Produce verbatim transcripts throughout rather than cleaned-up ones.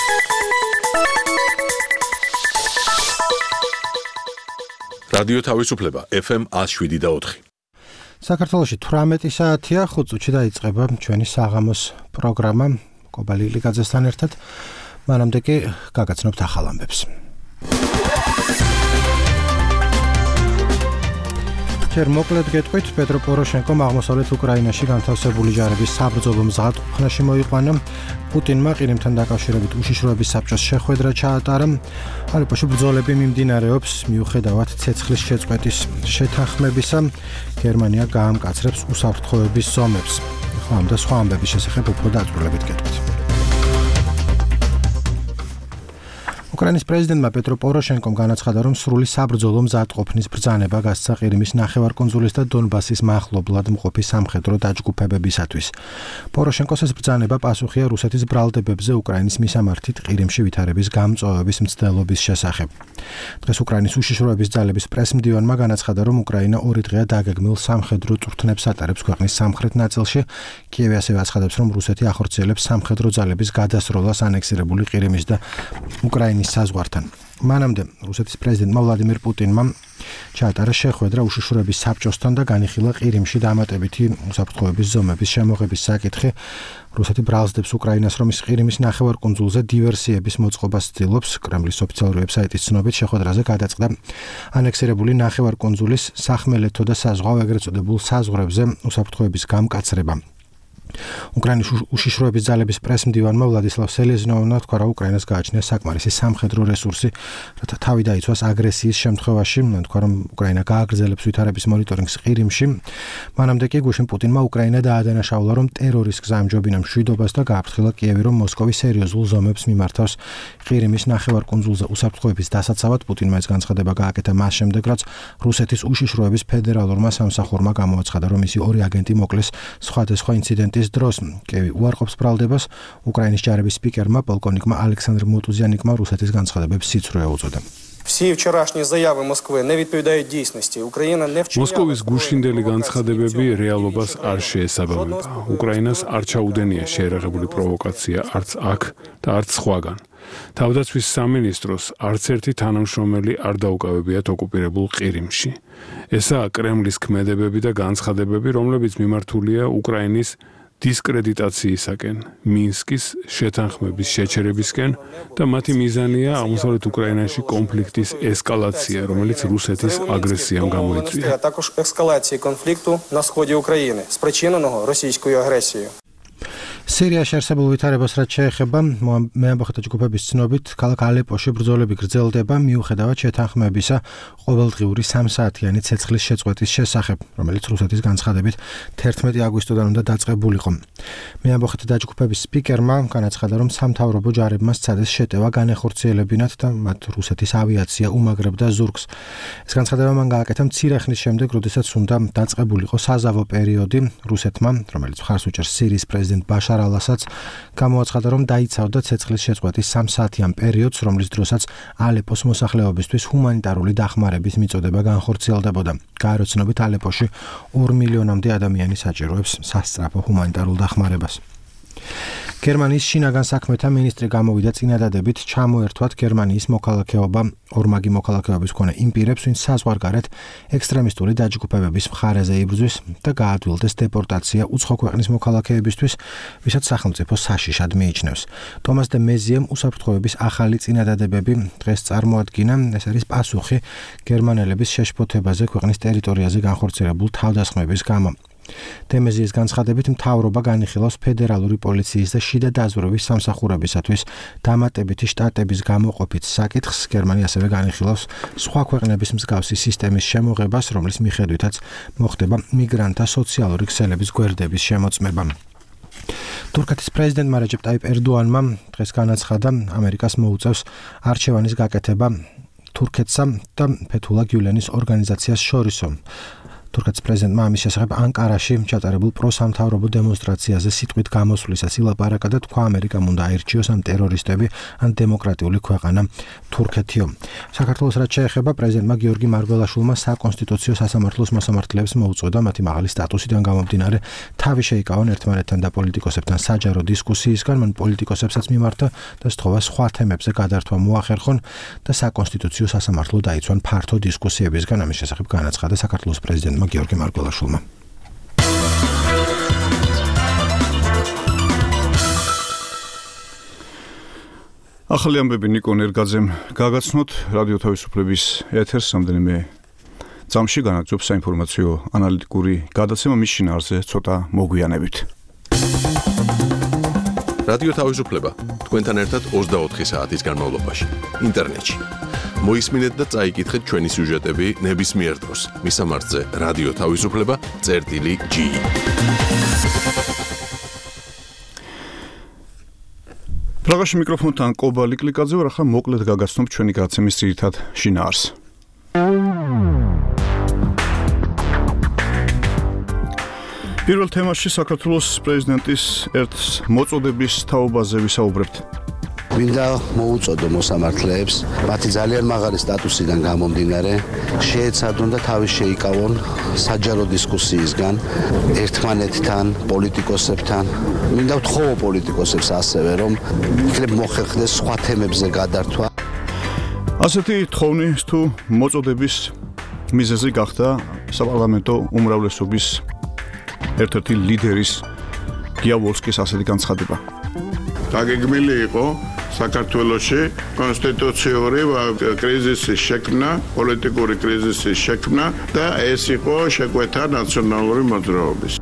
რადიო თავისუფლება ეფ ემ one oh seven და four. საქართველოში თვრამეტი საათია, ხუთ წუთში დაიწყება ჩვენი საღამოს პროგრამა კობალი ლიგაძესთან ერთად. მანამდე კი გაგაცნობთ ახალ ამბებს. ჯერ მოკლედ გეტყვით, პეტრო პოროშენკომ აღმოსავლეთ უკრაინაში განთავსებული ჯარების საბრძოლო მზადყოფნაში მოიყვანა. პუტინმა ყირიმთან დაკავშირებით უშიშროების საბჭოს შეხვედრა ჩაატარა. ალეპოში ბრძოლები მიმდინარეობს მიუხედავად ცეცხლის შეწყვეტის შეთანხმებისა. გერმანია გაამკაცრებს უსაფრთხოების ზომებს. ახლა ამ და სხვა ამბების შესახებ უფრო დაწვრილებით გეტყვით. უკრაინის პრეზიდენტმა პეტრო პოროშენკომ განაცხადა, რომ სრული საბრძოლო მზადყოფნის ბრძანება გასცა ყირიმის ნახევარკუნძულის და დონბასის მახლობლად მყოფი სამხედრო დაჯგუფებებისათვის. პოროშენკოს ეს ბრძანება პასუხია რუსეთის ბრალდებებზე უკრაინის მისამართით ყირიმში ვითარების გამწვავების მცდელობის შესახებ. დღეს უკრაინის უშიშროების ძალების პრესმდივანმა განაცხადა, რომ უკრაინა ორი დღეა დაგეგმილ სამხედრო წვრთნებს ატარებს ქვეყნის სამხრეთ ნაწილში. კიევი ასევე აცხადებს, რომ რუსეთი ახორციელებს სამხედრო ძალების გადასროლას ანექსირებული ყირიმის და უკრაინის საზღვართან. მანამდე რუსეთის პრეზიდენტმა ვლადიმირ პუტინმა ჩაატარა შეხვედრა უშიშროების საბჭოსთან და განიხილა ყირიმში დამატებითი უსაფრთხოების ზომების შემოღების საკითხი. რუსეთი ბრალსდებს უკრაინას, რომ ის ყირიმის ნახევარკუნძულზე დივერსიების მოწყობას ცდილობს. კრემლის ოფიციალური ვებსაიტის ცნობით შეხვედრაზე გადაწყდა ანექსირებული ნახევარკუნძულის სახმელეთო და საზღვაო ეგრეთ წოდებულ საზღვრებზე უსაფრთხოების გამკაცრება. უკრაინის უშიშროების ძალების პრესმდივანმა ვლადისლავ სელეზნოვმა თქვა, რომ უკრაინას გააჩნია საკმარისი სამხედრო რესურსი, რათა თავი დაიცვას აგრესიის შემთხვევაში. თქვა, რომ უკრაინა გააგრძელებს ვითარების მონიტორინგს ყირიმში. მანამდე კი გუშინ პუტინმა უკრაინა დაადანაშაულა, რომ ტერორის გზა ამჯობინა მშვიდობას და გააფრთხილა კიევი, რომ მოსკოვი სერიოზულ ზომებს მიმართავს ყირიმის ნახევარკუნძულზე უსაფრთხოების დასაცავად. პუტინმა ეს განცხადება გააკეთა მას შემდეგ, რაც რუსეთის უშიშროების ფედერალურმა სამსახურმა გამოაცხადა, რომ მისი ორი აგენტი მოკლეს სხვადასხვა ინციდენტის დროს. კიევი უარყოფს ბრალდებას. უკრაინის ჯარების სპიკერმა პოლკოვნიკმა ალექსანდრ მოტუზიანიკმა რუსეთის განცხადებებს სიცრუე უწოდა. Всі вчорашні заяви Москви не відповідають дійсності. Україна не вчиняла მოსკოვის გუშინდელი განცხადებები რეალობას არ შეესაბამება. უკრაინას არ ჩაუდენია შეერაღებული პროვოკაცია არც აქ და არც სხვაგან. თავდაცვის სამინისტროს არც ერთი თანამშრომელი არ დაუკავებიათ ოკუპირებულ ყირიმში. ესაა კრემლის ქმედებები და განცხადებები, რომლებიც მიმართულია უკრაინის დისკრედიტაციისაკენ, მინსკის შეთანხმების შეჩერებისკენ და მათი მიზანია აღმოსავლეთ უკრაინაში კონფლიქტის ესკალაცია, რომელიც რუსეთის აგრესიამ გამოიწვია. також ескалації конфлікту на сході України, спричиненого російською агресією. სირიაში არსებულ ვითარებას რაც შეეხება, მეამბოხეთა ჯგუფების ცნობით, ქალაქ ალეპოში ბრძოლები გრძელდება მიუხედავად შეთანხმებისა ყოველდღიური სამსაათიანი ცეცხლის შეწყვეტის შესახებ, რომელიც რუსეთის განცხადებით თერთმეტი აგვისტოდან უნდა დაწყებულიყო. მეამბოხეთა ჯგუფების სპიკერმა განაცხადა, რომ სამთავრობო ჯარებმა სცადეს შეტევა განეხორციელებინათ და მათ რუსეთის ავიაცია უმაგრებდა ზურგს. ეს განცხადება მან გააკეთა მცირე ხნის შემდეგ, როდესაც უნდა დაწყებულიყო საზავო პერიოდი. რუსეთმა, რომელიც მხარს უჭერს სირიის პრეზიდენტ ბაშარ ალასადს, გამოაცხადა, რომ დაიცავდა ცეცხლის შეწყვეტის სამსაათიან პერიოდს, რომლის დროსაც ალეპოს მოსახლეობისთვის ჰუმანიტარული დახმარების მიწოდება განხორციელდებოდა. გააროცნობით ალეპოში ორი მილიონამდე ადამიანი საჭიროებს სასწრაფო ჰუმანიტარულ დახმარებას. გერმანიის შინაგან საქმეთა მინისტრი გამოვიდა წინადადებით ჩამოერთვათ გერმანიის მოქალაქეობა ორმაგი მოქალაქეობის მქონე იმ პირებს, ვინც საზღვარგარეთ ექსტრემისტული დაჯგუფებების მხარეზე იბრძვის და გაადვილდეს დეპორტაცია უცხო ქვეყნის მოქალაქეებისთვის, ვისაც სახელმწიფო საშიშად მიიჩნევს. ტომას დე მეზიემ უსაფრთხოების ახალი წინადადებები დღეს წარმოადგინა. ეს არის პასუხი გერმანელების შეშფოთებაზე ქვეყნის ტერიტორიაზე განხორციელებულ თავდასხმების გამო. დემეზიის განცხადებით, მთავრობა განიხილავს ფედერალური პოლიციის და შიდა დაზვერვის სამსახურებისათვის დამატებითი შტატების გამოყოფით საკითხს. გერმანია ასევე განიხილავს სხვა ქვეყნების მსგავსი სისტემის შემოღებას, რომლის მიხედვითაც მოხდება მიგრანტთა სოციალური ქსელების გვერდების შემოწმება. თურქეთის პრეზიდენტმა რეჯეპ ტაიპ ერდოანმა დღეს განაცხადა, ამერიკას მოუწევს არჩევანის გაკეთება თურქეთსა და ფეთულა გიულენის ორგანიზაციას შორისო. თურქეთის პრეზიდენტმა ამის შესახებ ანკარაში ჩატარებულ პროსამთავრობო დემონსტრაციაზე სიტყვით გამოსვლისას ილაპარაკა და თქვა ამერიკამ უნდა აირჩიოს ამ ტერორისტები ან დემოკრატიული ქვეყანა თურქეთიო. საქართველოს რაც შეეხება პრეზიდენტმა გიორგი მარგველაშვილმა საკონსტიტუციო სასამართლოს მოსამართლეებს მოუწოდა მათი მაღალი სტატუსიდან გამომდინარე თავი შეიკავონ ერთმანეთთან და პოლიტიკოსებთან საჯარო დისკუსიისგან, მან პოლიტიკოსებსაც მიმართა და სთხოვა სხვა თემებზე გადართვა მოახერხონ და საკონსტიტუციო სასამართლო დაიცვან ფართო დისკუსიებისგან. ამის შესახებ განაცხადა საქართველოს პრეზიდენტმა გიორგი მარგველაშვილმა. ახალი ამბები ნიკო ნერგაძემ გაგაცნოთ რადიო თავისუფლების ეთერს რამდენიმე წამში განაგრძობს საინფორმაციო ანალიტიკური გადაცემა მის შინაარზე ცოტა მოგვიანებით. რადიო თავისუფლება თქვენთან ერთად ოცდაოთხი საათის განმავლობაში ინტერნეტში. მოისმინეთ და წაიკითხეთ ჩვენი სიუჟეტები ნებისმიერ დროს მისამართზე რადიო თავისუფლება წერტილი ჯი. პრაღაში მიკროფონთან კობალი კლიკაძე ვარ, ახლა მოკლედ გაგაცნობ ჩვენი გადაცემის ძირითად შინაარს. პირველ თემაში საქართველოს პრეზიდენტის ერთ მოწოდების თაობაზე ვისაუბრებთ. მინდა მოუწოდო მოსამართლეებს მათი ძალიან მაღალი სტატუსიდან გამომდინარე შეეცადონ და თავი შეიკავონ საჯარო დისკუსიისგან ერთმანეთთან, პოლიტიკოსებთან. მინდა ვთხოვო პოლიტიკოსებს ასევე რომ იქნებ მოხერხდეს სხვა თემებზე გადართვა. ასეთი თხოვნის თუ მოწოდების მიზეზი გახდა საპარლამენტო უმრავლესობის ერთ-ერთი ლიდერის გიავოლსკის ასეთი განცხადება. დაგეგმილი იყო საქართველოში კონსტიტუციური კრიზისის შექმნა, პოლიტიკური კრიზისის შექმნა და ეს იყო შეკვეთა ნაციონალური მოძრაობის.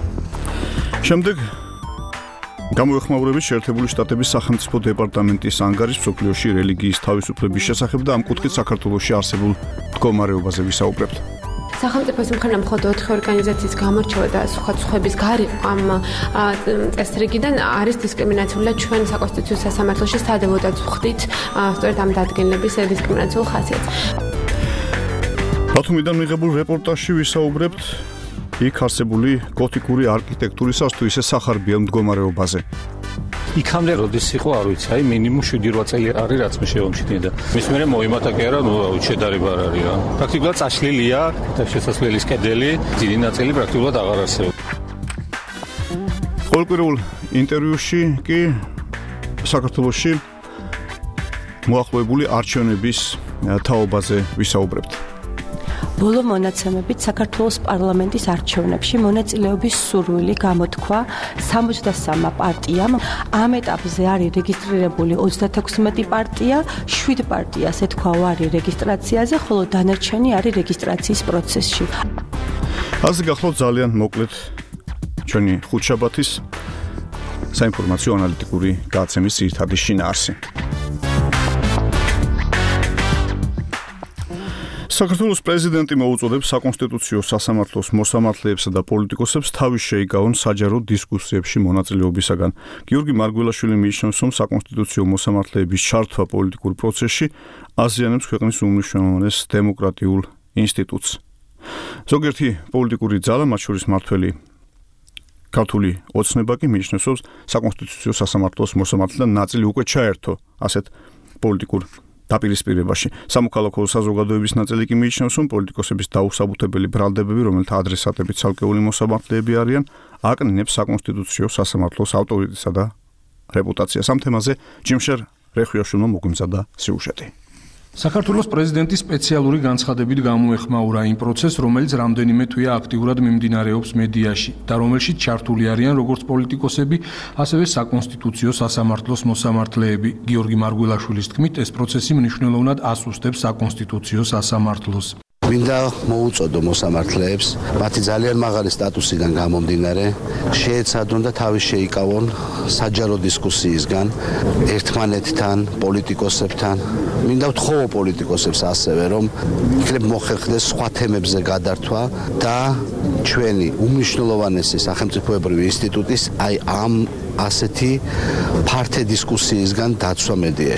შემდეგ გამოეხმაურებით შეერთებული შტატების სახელმწიფო დეპარტამენტის ანგარიშს მსოფლიოში რელიგიის თავისუფლების შესახებ და ამ კუთხით საქართველოში არსებულ მდგომარეობაზე ვისაუბრებთ. სახელმწიფოს მხრიდან მხოლოდ ოთხი ორგანიზაციის გამორჩევა და სხვადასხვების გარიყო ამ წესრიგიდან არის დისკრიმინაციული და ჩვენ საკონსტიტუციო სასამართლოში სადავოდაც ვხვდით სწორედ ამ დადგენილების დისკრიმინაციულ ხასიათს. ბათუმიდან მიღებულ რეპორტაჟში ვისაუბრებთ იქ არსებული გოთიკური არქიტექტურისას თუ ისე სახარბიელ მდგომარეობაზე. იქამდე როდის იყო არ ვიცი, აი მინიმუმ შვიდი რვა წელი არის რაც მე შევამჩნია. მის მერე მოიმატა კი არა, ნუ შედარება არ არის რა. პრაქტიკულად წაშლილია და შესასვლელის კედელი, დიდი ნაწილი პრაქტიკულად აღარ არსებობს. ყოველკვირეულ ინტერვიუში კი საქართველოში მოახლოებული არჩევნების თაობაზე ვისაუბრებთ. ბოლო მონაცემებით საქართველოს პარლამენტის არჩევნებში მონაწილეობის სურვილი გამოთქვა სამოცდასამ პარტიამ. ამ ეტაპზე არის რეგისტრირებული ოცდათექვსმეტი პარტია, შვიდ პარტიას ეთქვა უარი რეგისტრაციაზე, ხოლო დანარჩენი არის რეგისტრაციის პროცესში. ასე გახლავთ ძალიან მოკლედ ჩვენი ხუთშაბათის საინფორმაციო ანალიტიკური გადაცემის ძირითადი შინაარსი. საქართველოს პრეზიდენტი მოუწოდებს საკონსტიტუციო სასამართლოს მოსამართლეებსა და პოლიტიკოსებს თავი შეიკავონ საჯარო დისკუსიებში მონაწილეობისაგან. გიორგი მარგველაშვილი მიიჩნევს, რომ საკონსტიტუციო მოსამართლეების ჩართვა პოლიტიკურ პროცესში აზიანებს ქვეყნის უმნიშვნელოვანეს დემოკრატიულ ინსტიტუტს. ზოგიერთი პოლიტიკური ძალა, მათ შორის მმართველი ქართული ოცნება კი მიიჩნევს, რომ საკონსტიტუციო სასამართლოს მოსამართლეთა ნაწილი უკვე ჩაერთო ასეთ პოლიტიკურ დაპირისპირებაში. სამოქალაქო საზოგადოების ნაწილი კი მიიჩნევს, რომ პოლიტიკოსების დაუსაბუთებელი ბრალდებები, რომელთა ადრესატები ცალკეული მოსამართლეები არიან, აკნინებს საკონსტიტუციო სასამართლოს ავტორიტეტსა და რეპუტაციას. ამ თემაზე ჯიმშერ რეხვიაშვილმა მოგვიმზადა სიუჟეტი. საქართველოს პრეზიდენტის სპეციალური განცხადებით გამოეხმაურა იმ პროცესს, რომელიც რამდენიმე თვეა აქტიურად მიმდინარეობს მედიაში და რომელშიც ჩართული არიან როგორც პოლიტიკოსები, ასევე საკონსტიტუციო სასამართლოს მოსამართლეები. გიორგი მარგველაშვილის თქმით, ეს პროცესი მნიშვნელოვნად ასუსტებს საკონსტიტუციო სასამართლოს. მინდა მოუწოდო მოსამართლეებს მათი ძალიან მაღალი სტატუსიდან გამომდინარე შეეცადონ და თავი შეიკავონ საჯარო დისკუსიისგან ერთმანეთთან, პოლიტიკოსებთან. მინდა ვთხოვო პოლიტიკოსებს ასევე რომ იქნებ მოხერხდეს სხვა თემებზე გადართვა და ჩვენი უმნიშვნელოვანესი სახელმწიფოებრივი ინსტიტუტის აი ამ ასეთი ფართე დისკუსიისგან დაცვა მედიაში.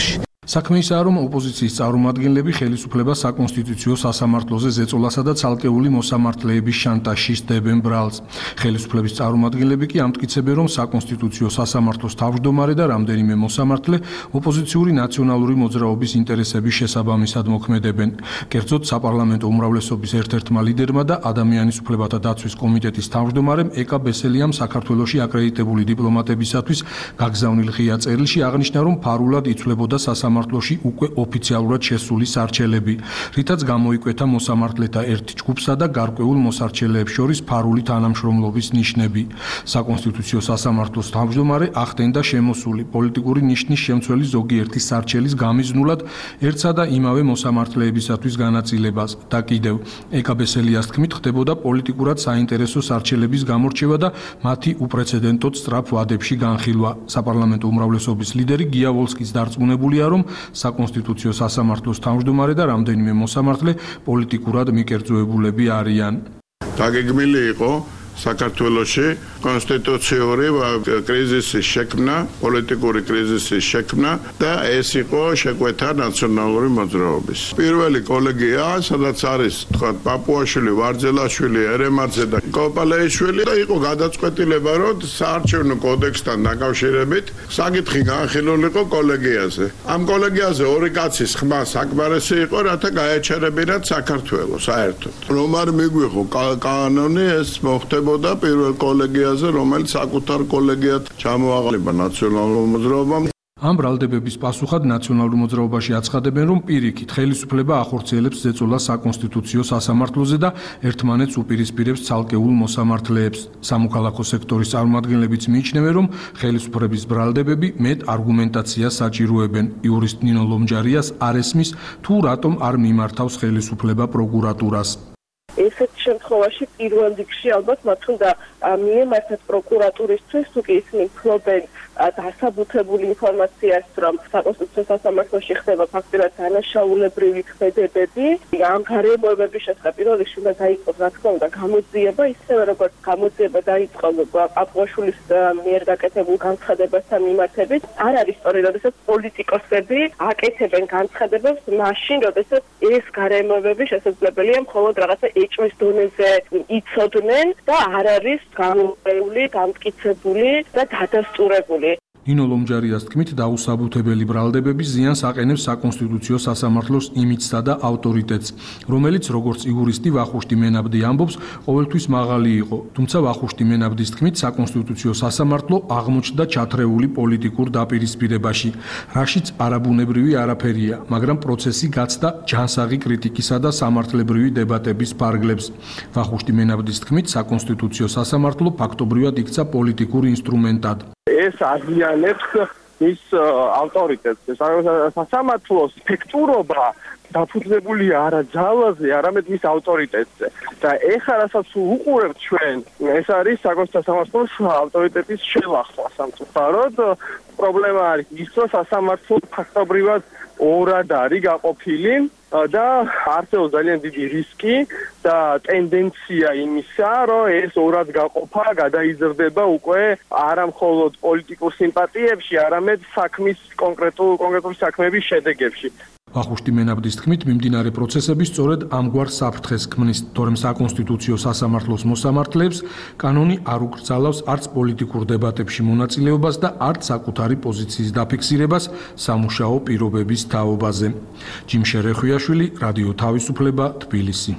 საქმე ისაა, რომ ოპოზიციის წარმომადგენლები ხელისუფლებას საკონსტიტუციო სასამართლოზე ზეწოლასა და ცალკეული მოსამართლეების შანტაჟში სდებენ ბრალს. ხელისუფლების წარმომადგენლები კი ამტკიცებენ, რომ საკონსტიტუციო სასამართლოს თავმჯდომარე და რამდენიმე მოსამართლე ოპოზიციური ნაციონალური მოძრაობის ინტერესების შესაბამისად მოქმედებენ. კერძოდ, საპარლამენტო უმრავლესობის ერთ-ერთმა ლიდერმა და ადამიანის უფლებათა დაცვის კომიტეტის თავმჯდომარემ ეკა ბესელიამ საქართველოში აკრედიტებული დიპლომატებისათვის გაგზავნილ ღია წერილში აღნიშნა, რომ ფარულად იცვლებოდა სასამართლოში უკვე ოფიციალურად შესული სარჩელები, რითაც გამოიკვეთა მოსამართლეთა ერთ ჯგუფსა და გარკვეულ მოსარჩელეებს შორის ფარული თანამშრომლობის ნიშნები. საკონსტიტუციო სასამართლოს თავმჯდომარე ახდენდა შემოსული პოლიტიკური ნიშნის შემცველი ზოგიერთი სარჩელის გამიზნულად ერთსა და იმავე მოსამართლეებისათვის განაწილებას და კიდევ ეკა ბესელიას თქმით ხდებოდა პოლიტიკურად საინტერესო სარჩელების გამორჩევა და მათი უპრეცედენტოდ სწრაფ ვადებში განხილვა. საპარლამენტო უმრავლესობის ლიდერი გია ვოლსკის დარწმუნებულია, რომ საკონსტიტუციო სასამართლოს თავმჯდომარე და რამდენიმე მოსამართლე პოლიტიკურად მიკერძოებულები არიან. დაგეგმილი იყო საქართველოში კონსტიტუციური კრიზისის შექმნა, პოლიტიკური კრიზისის შექმნა და ეს იყო შეკვეთა ნაციონალური მოძრაობის. პირველი კოლეგია, სადაც არის თქვა პაპუაშვილი, ვარძელაშვილი, ერემაძე და კოპალეიშვილი და იყო გადაწყვეტილება, რომ საარჩევნო კოდექსთან დაკავშირებით საკითხი განხილულიყო კოლეგიაზე. ამ კოლეგიაზე ორი კაცის ხმა საკმარისი იყო, რათა გაეჩერებინათ საქართველოს საერთოდ. რომ არ მიგვიღო კანონი, ეს მოხდება და პირველ კოლეგიაზე, რომელიც საკუთარ კოლეგიად ჩამოაყალიბა ნაციონალურ მოძრაობამ. ამ ბრალდებების პასუხად ნაციონალურ მოძრაობაში აცხადებენ, რომ პირიქით ხელისუფლება ახორციელებს ზეწოლას საკონსტიტუციო სასამართლოზე და ერთმანეთს უპირისპირებს ცალკეულ მოსამართლეებს. სამოქალაქო სექტორის წარმომადგენლებიც მიიჩნევენ, რომ ხელისუფლების ბრალდებები მეტ არგუმენტაციას საჭიროებენ. იურისტ ნინო ლომჯარიას არ ესმის, თუ რატომ არ მიმართავს ხელისუფლება პროკურატურას. ესეთ შემთხვევაში პირველ რიგში ალბათ მათ უნდა მიემართათ პროკურატურისთვის, თუ კი ისინი ფლობენ დასაბუთებული ინფორმაციას, რომ საკონსტიტუციო სასამართლოში ხდება ფაქტურად დანაშაულებრივი ქმედებები. ამ გარემოებების შესახებ პირველ რიგში უნდა დაიწყოს, რა თქმა უნდა, გამოძიება, ისევე როგორც გამოძიება დაიწყო პაპუაშვილის მიერ გაკეთებულ განცხადებასთან მიმართებით. არ არის სწორი, როდესაც პოლიტიკოსები აკეთებენ განცხადებებს მაშინ, როდესაც ეს გარემოებები შესაძლებელია მხოლოდ რაღაცა ეჭვის დონეზე იცოდნენ და არ არის გამოყენებული, გამტკიცებული და დადასტურებული. ნინო ლომჯარიას თქმით, დაუსაბუთებელი ბრალდებები ზიანს აყენებს საკონსტიტუციო სასამართლოს იმიჯსა და ავტორიტეტს, რომელიც, როგორც იურისტი ვახუშტი მენაბდი ამბობს, ყოველთვის მაღალი იყო. თუმცა ვახუშტი მენაბდის თქმით, საკონსტიტუციო სასამართლო აღმოჩნდა ჩათრეული პოლიტიკურ დაპირისპირებაში, რაშიც არაბუნებრივი არაფერია, მაგრამ პროცესი გაცდა ჯანსაღი κρიტიკისა და სამართლებრივი დებატების ფარგლებს. ვახუშტი მენაბდის თქმით, საკონსტიტუციო სასამართლო ფაქტობრივად იქცა პოლიტიკურ ინსტრუმენტად. ეს აზიანებს მის ავტორიტეტს. სასამართლოს ფექტურობა დაფუძნებულია არა ძალაზე, არამედ მის ავტორიტეტზე. და ეხლა რასაც უყურებთ ჩვენ, ეს არის საკონსტიტუციო სასამართლოს ავტორიტეტის შელახვა სამწუხაროდ. პრობლემა არის ის, რომ სასამართლო ფაქტობრივად ორად არის გაყოფილი და არსებობს ძალიან დიდი რისკი და ტენდენცია იმისა, რომ ეს ორად გაყოფა გადაიზრდება უკვე არა მხოლოდ პოლიტიკურ სიმპათიებში, არამედ საქმის კონკრეტულ კონკრეტული საქმეების შედეგებში. ვახუშტი მენაბდის თქმით, მიმდინარე პროცესები სწორედ ამგვარ საფრთხეს ქმნის, თორემ საკონსტიტუციო სასამართლოს მოსამართლეებს კანონი არ უკრძალავს არც პოლიტიკურ დებატებში მონაწილეობას და არც საკუთარი პოზიციის დაფიქსირებას სამუშაო პირობების თაობაზე. ჯიმ შერეხვიაშვილი, რადიო თავისუფლება, თბილისი.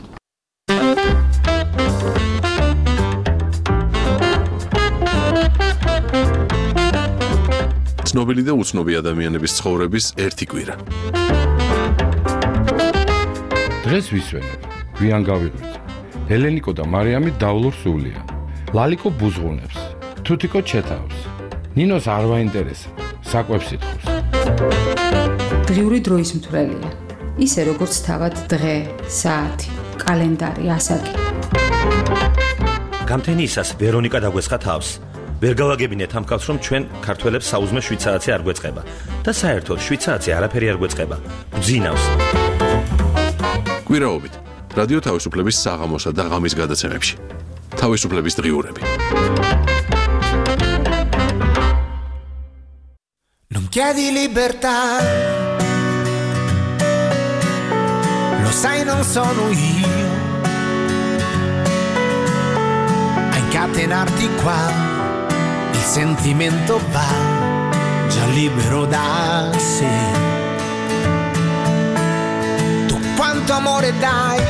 ცნობილი და უცნობი ადამიანების ცხოვრების ერთი კვირა. დღეს ვისვენებ, გვიან გავიღვიძე. ელენიკო და მარიამი დავლურ სულიან. ლალიკო ბუზღუნებს, თუთიკო ჩეთავს. ნინოს არ ვაინტერესებს, საკვებს ითხოვს. დღიური დროის მთვრელია. ისე როგორც თავად დღე, საათი, კალენდარი, ასაკი. გამთენიისას ვერონიკა დაგვესხა თავს. ვერ გავაგებინეთ ამ კაცს, რომ ჩვენ ქართველებს საუზმე შვიდ საათზე არ გვეწყება და საერთოდ შვიდ საათზე არაფერი არ გვეწყება. გძინავს. კვირაობით რადიო თავისუფლების საღამოსა და ღამის გადაცემებში. თავისუფლების დღიურები. Non chiedi libertà lo sai non sono io a incatenarti qua, il sentimento va già libero da sé. Tu quanto amore dai,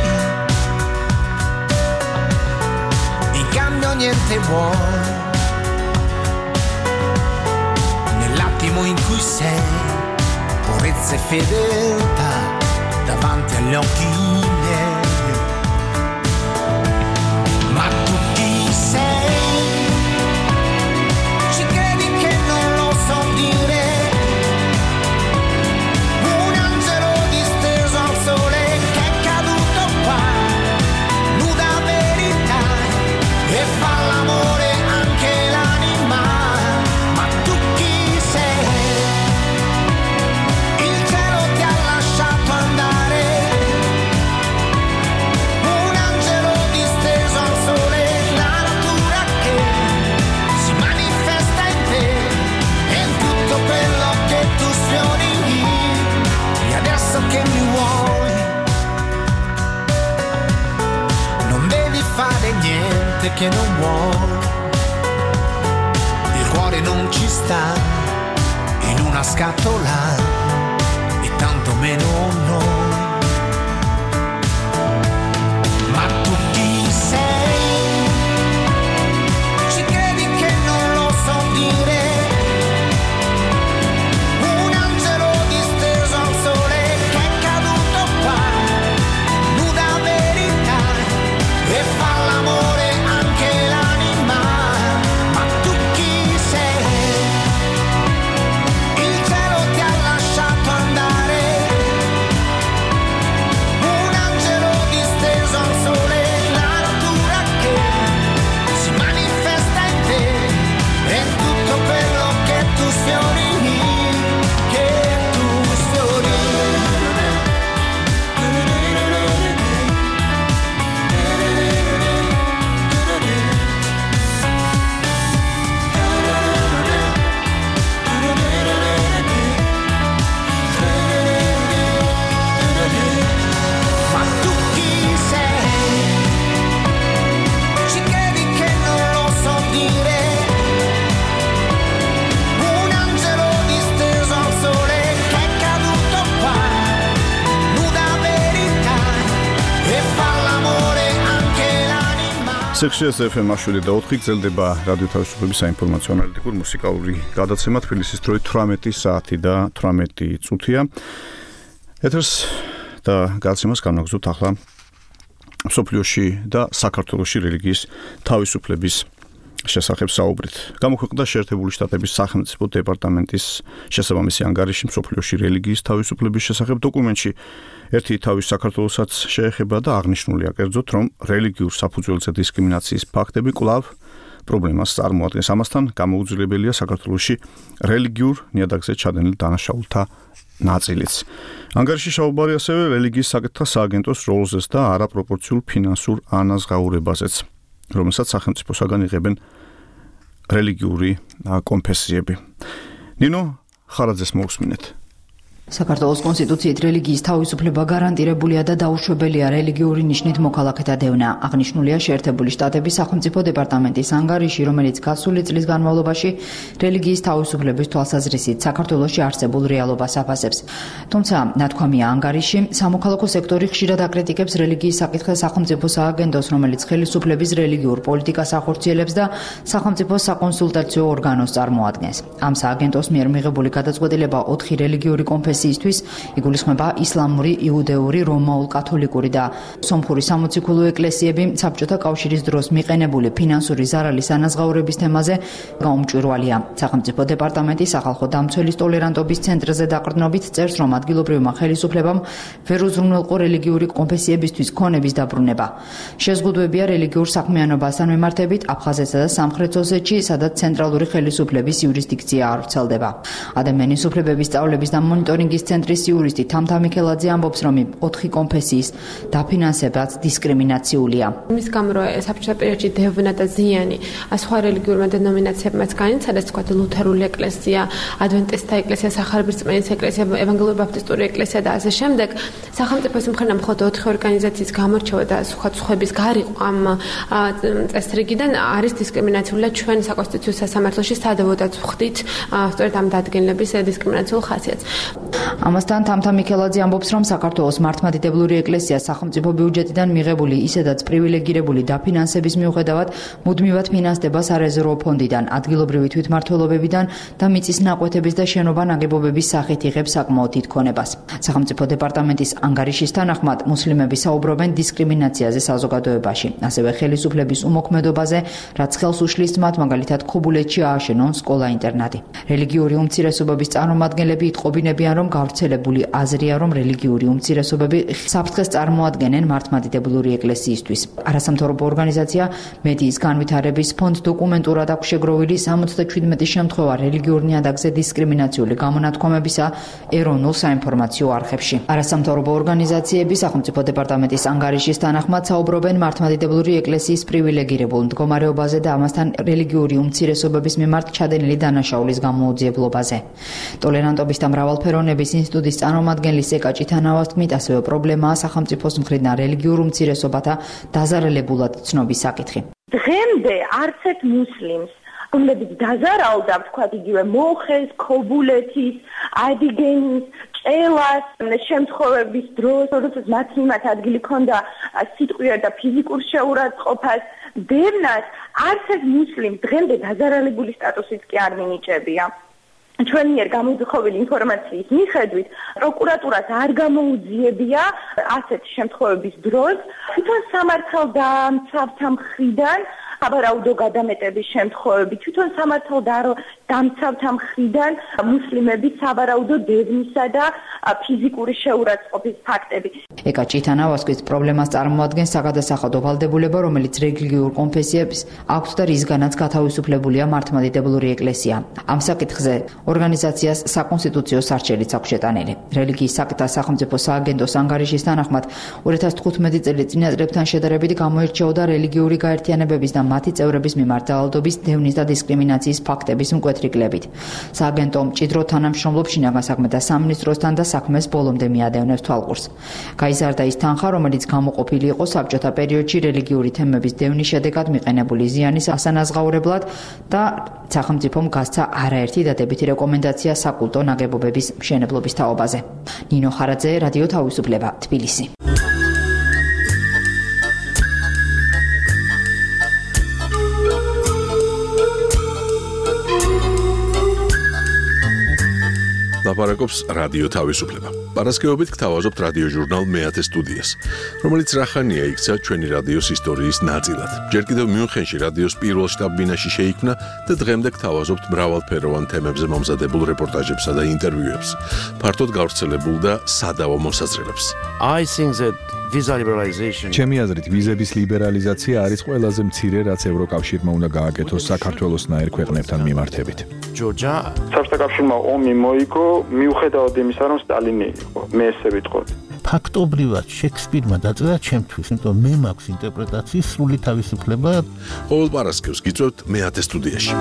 in cambio niente vuoi, nell'attimo in cui sei purezza e fedeltà davanti agli occhi miei. Ma tu chi sei? Ci credi che non lo so dire? Un angelo disteso al sole che è caduto qua, nuda verità, e fa l'amore anche l'anima. Ma tu chi sei? Il cielo ti ha lasciato andare, un angelo disteso al sole, la natura che si manifesta in te e in tutto quello che tu sfiori. E adesso che mi vuoi, non devi fare niente che non vuoi. Il cuore non ci sta in una scatola e tanto meno noi. Ma tu chi sei? Ci credi che non lo so dire? Un angelo disteso al sole che è caduto qua, nuda verità, e fa l'amore anche l'anima. Ma tu chi sei? Il cielo ti ha lasciato andare, un angelo disteso al sole, la natura che si manifesta in te e in tutto quello che tu sfiori, che tu sfiori. Ma tu chi sei? Ci credi che non lo so dire? Un angelo disteso al sole che è caduto qua, nuda verità, e fa l'amore anche l'anima. სექციას ეფ ემ შვიდი და ოთხი გრძელდება რადიო თავისუფლების საინფორმაციო ანალიტიკური მუსიკალური გადაცემა. თბილისის დროით თვრამეტი საათი და თვრამეტი წუთია. ეთერს და გადაცემას განაგზავნოთ ახლა მსოფლიოში და საქართველოში რელიგიის თავისუფლების შესახებ საუბრით. გამოქვეყნდა შეერთებული შტატების სახელმწიფო დეპარტამენტის შესაბამისი ანგარიში მსოფლიოში რელიგიის თავისუფლების შესახებ. დოკუმენტში ერთი თავის საქართველოსაც შეეხება და აღნიშნულია კერძოდ, რომ რელიგიურ საფუძველზე დისკრიმინაციის ფაქტები კვლავ პრობლემას წარმოადგენს. ამასთან გამოუძლებელია საქართველოში რელიგიურ ნიადაგზე ჩადენილ დანაშაულთა ნაწილიც. ანგარიში საუბარი ასევე რელიგიის საკითხთა სააგენტოს როლზეც და არაპროპორციულ ფინანსურ ანაზღაურებაზეც, რომელსაც სახელმწიფოსაგან იღებენ რელიგიური კონფესიები. ნინო ხარაძეს მოусმინეთ. საქართველოს კონსტიტუციით რელიგიის თავისუფლება გარანტირებულია და დაუშვებელია რელიგიური ნიშნით მოქალაქეთა დევნა. აღნიშნულია შეერთებული შტატების სახელმწიფო დეპარტამენტის ანგარიში, რომელიც გასული წლის განმავლობაში რელიგიის თავისუფლების თვალსაზრისით საქართველოში არსებულ რეალობას აფასებს. თუმცა, ნათქვამია ანგარიში, სამოქალაქო სექტორი ხშირად აკრიტიკებს რელიგიის საკითხზე სახელმწიფო სააგენტოს, რომელიც ხელისუფლების რელიგიურ პოლიტიკას ახორციელებს და სახელმწიფო საკონსულტაციო ორგანოს წარმოადგენს. ამ სააგენტოს მიერ მიღებული გადაწყვეტილება ოთხი რელიგიური კონფესიის ისთვის იგულისხმება ისლამური, იუდეური, რომაულ-კათოლიკური და სომხური სამოციქულო ეკლესიები საბჭოთა კავშირის დროს მიყენებული ფინანსური ზარალის ანაზღაურების თემაზე გაუმჭვირვალეა. სახელმწიფო დეპარტამენტი სახალხო დამცველის ტოლერანტობის ცენტრზე დაყრდნობით წერს, რომ ადგილობრივმა ხელისუფლებამ ვერ უზრუნველყო რელიგიური კონფესიებისთვის ქონების დაბრუნება. შეზღუდვებია რელიგიურ საქმიანობასთან მიმართებით აფხაზეთსა და სამხრეთ ოსეთში, სადაც ცენტრალური ხელისუფლების იურისდიქცია არ ვრცელდება. ადამიანის უფლებების სწავლების და მონიტორინგის რელიგიის ცენტრის იურისტი თამთა მიქელაძე ამბობს, რომ ოთხი კონფესიის დაფინანსებაც დისკრიმინაციულია. მის გამო რომ საბჭოთა პერიოდში დევნა და ზიანი სხვა რელიგიურმა დენომინაციებმაც განიცადეს, თქვა ლუთერული ეკლესია, ადვენტისტთა ეკლესია, სახალხო ეკლესია, ევანგელური ბაპტისტური ეკლესია და ასე შემდეგ, სახელმწიფოს მხრიდან მხოლოდ ოთხი ორგანიზაციის გამორჩევა და სხვა სხვების გარიყო ამ წესრიგიდან არის დისკრიმინაციული და ჩვენ საკონსტიტუციო სასამართლოში სადავოდაც ვხვდით სწორედ ამ დადგენილების დისკრიმინაციულ ხასიათს. ამასთან თამთა მიქელაძე ამბობს, რომ საქართველოს მართლმადიდებლური ეკლესია სახელმწიფო ბიუჯეტიდან მიღებული ისედაც პრივილეგირებული დაფინანსების მიუხედავად მუდმივად ფინანსდება სარეზერვო ფონდიდან, ადგილობრივი თვითმმართველობებიდან და მიწის ნაკვეთების და შენობა ნაგებობების სახით იღებს საკმაოდ დიდ ქონებას. სახელმწიფო დეპარტამენტის ანგარიშის თანახმად მუსლიმები საუბრობენ დისკრიმინაციაზე საზოგადოებაში, ასევე ხელისუფლების უმოქმედობაზე, რაც ხელს უშლის მათ მაგალითად ქობულეთში ააშენონ სკოლა-ინტერნატი. რელიგიური უმცირესობების წარმომადგენლები იტყობინებიან, რომ გავრცელებული აზრია, რომ რელიგიური უმცირესობები საფრთხეს წარმოადგენენ მართლმადიდებლური ეკლესიისთვის. არასამთავრობო ორგანიზაცია მედიის განვითარების ფონდ დოკუმენტურად აქვს შეგროვილი სამოცდაჩვიდმეტი შემთხვევა რელიგიურ ნიადაგზე დისკრიმინაციული გამონათქვამებისა ეროვნულ საინფორმაციო არხებში. არასამთავრობო ორგანიზაციები სახელმწიფო დეპარტამენტის ანგარიშის თანახმად საუბრობენ მართლმადიდებლური ეკლესიის პრივილეგირებულ მდგომარეობაზე და ამასთან რელიგიური უმცირესობების მიმართ ჩადენილი დანაშაულის გამოუძიებლობაზე. ტოლერანტობის და მრავალფეროვნების ინსტიტუტის წარმომადგენლის ეკაჭი თანავას თქმით, ასევე პრობლემაა სახელმწიფოს მხრიდან რელიგიურ უმცირესობათა დაზარალებულად ცნობის საკითხი. დღემდე არც ერთ მუსლიმს რომლებიც დაზარალდა, ვთქვათ, იგივე მოხეს, ქობულეთის, ადიგენის, ჭელას შემთხვევების დროს, როდესაც მათ მიმართ ადგილი ჰქონდა სიტყვიერ და ფიზიკურ შეურაცხყოფას, დევნას არც ერთ მუსლიმს დღემდე დაზარალებული სტატუსიც კი არ მინიჭებია. ჩვენ მიერ გამოძახობილი ინფორმაციის მიხედვით, პროკურატურას არ გამოუძიებია ასეთი შემთხვევების დროს თვითონ სამართალდამცავთა მხრიდან სავარაუდო გადამეტების შემთხვევები, თვითონ სამართალდამცავთა მხრიდან მუსლიმები სავარაუდო დევნისა და ფიზიკური შეურაცხყოფის ფაქტები. ეკაჭი თანავასკვის პრობლემას წარმოადგენს საგადასახადო ვალდებულება, რომელიც რელიგიურ კონფესიებს აქვთ და რისგანაც გათავისუფლებულია მართლმადიდებლური ეკლესია. ამ საკითხზე ორგანიზაციას საკონსტიტუციო სარჩელიც აქვს შეტანილი. რელიგიის საკითხთა სახელმწიფო სააგენტოს ანგარიშის თანახმად ორი ათას თხუთმეტი წლის წინასწრებთან შედარებით გამოირჩეოდა რელიგიური გაერთიანებების და მათი წევრების მიმართ ძალადობის, დევნის და დისკრიმინაციის ფაქტების მკვეთრი კლებით. სააგენტო მჭიდრო თანამშრომლობს შინაგან საქმეთა სამინისტროსთან და საქმეს ბოლომდე მიადევნებს თვალყურს. გაიზარდა ის თანხა, რომელიც გამოყოფილი იყო საბჭოთა პერიოდში რელიგიური თემების დევნის შედეგად მიყენებული ზიანის ასანაზღაურებლად და სახელმწიფომ გასცა არაერთი დადებითი რეკომენდაცია საკულტო ნაგებობების მშენებლობის თაობაზე. ნინო ხარაძე, რადიო თავისუფლება, თბილისი. ლაპარაკობს რადიო თავისუფლება. პარასკევობით გთავაზობთ რადიო ჟურნალ მეათე სტუდიას, რომელიც რახანია იქცა ჩვენი რადიოს ისტორიის ნაწილად. ჯერ კიდევ მიუნხენში რადიოს პირველ შტაბ-ბინაში შეიქმნა და დღემდე გთავაზობთ მრავალფეროვან თემებზე მომზადებულ რეპორტაჟებსა და ინტერვიუებს, ფართოდ გავრცელებულ და სადავო მოსაზრებებს. I think that visa liberalization ჩემი აზრით ვიზების ლიბერალიზაცია არის ყველაზე მცირე, რაც ევროკავშირმა უნდა გააკეთოს საქართველოსნაირ ქვეყნებთან მიმართებით. ჯორჯა საბჭოთა კავშირმა ომი მოიგო მიუხედავად იმისა, რომ სტალინი იყო. მე ესე ვიტყოდი. ფაქტობრივად შექსპირმა დაწერა ჩემთვის, იმიტომ მე მაქვს ინტერპრეტაციის სრული თავისუფლება. ყოველ პარასკევს გიწევთ მეათე სტუდიაში.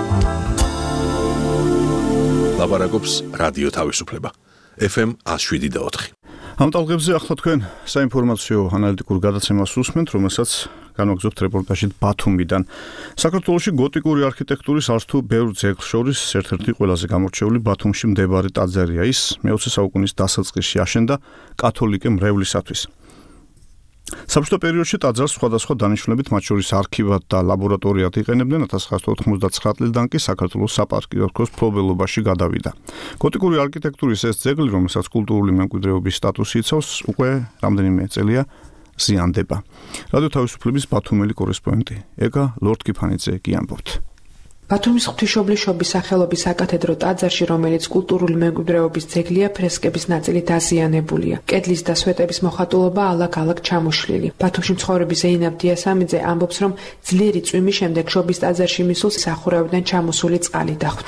ლაპარაკობს რადიო თავისუფლება. ეფ ემ ათს შვიდი და ოთხი. ამ ტალღებზე ახლა თქვენ საინფორმაციო ანალიტიკურ გადაცემას უსმენთ, რომელსაც განვაგრძობთ რეპორტაჟით ბათუმიდან. საქართველოში გოტიკური არქიტექტურის არც თუ ბევრ ძეგლს შორის ერთ-ერთი ყველაზე გამორჩეული ბათუმში მდებარე ტაძარია. ის მეოცე საუკუნის დასაწყისში აშენდა კათოლიკე მრევლისათვის. საბჭოთა პერიოდში ტაძარს სხვადასხვა დანიშნულებით, მათ შორის არქივად და ლაბორატორიად იყენებდნენ. ათას ცხრაასი ოთხმოცდათხრამეტი წლიდან კი საქართველოს საპატრიარქოს მფლობელობაში გადავიდა. გოტიკური არქიტექტურის ეს ძეგლი, რომელსაც კულტურული მემკვიდრეობის სტატუსი იცავს, უკვე რამდენიმე წელია ზიანდება. რადიო თავისუფლების ბათუმელი კორესპონდენტი ეკა ლორდ-კიფანიძე კი ამბობთ. ბათუმის ღვთისმშობლის სახელობის საკათედრო ტაძარში, რომელიც კულტურული მემკვიდრეობის ძეგლია, ფრესკების ნაწილი დაზიანებულია. კედლის და სვეტების მოხატულობა ალაგ-ალაგ ჩამოშლილი. ბათუმში მცხოვრები ზეინაბ დიასამიძე ამბობს, რომ ძლიერი წვიმის შემდეგ შობის ტაძარში მისულს სახურავიდან ჩამოსული წყალი დახვდა.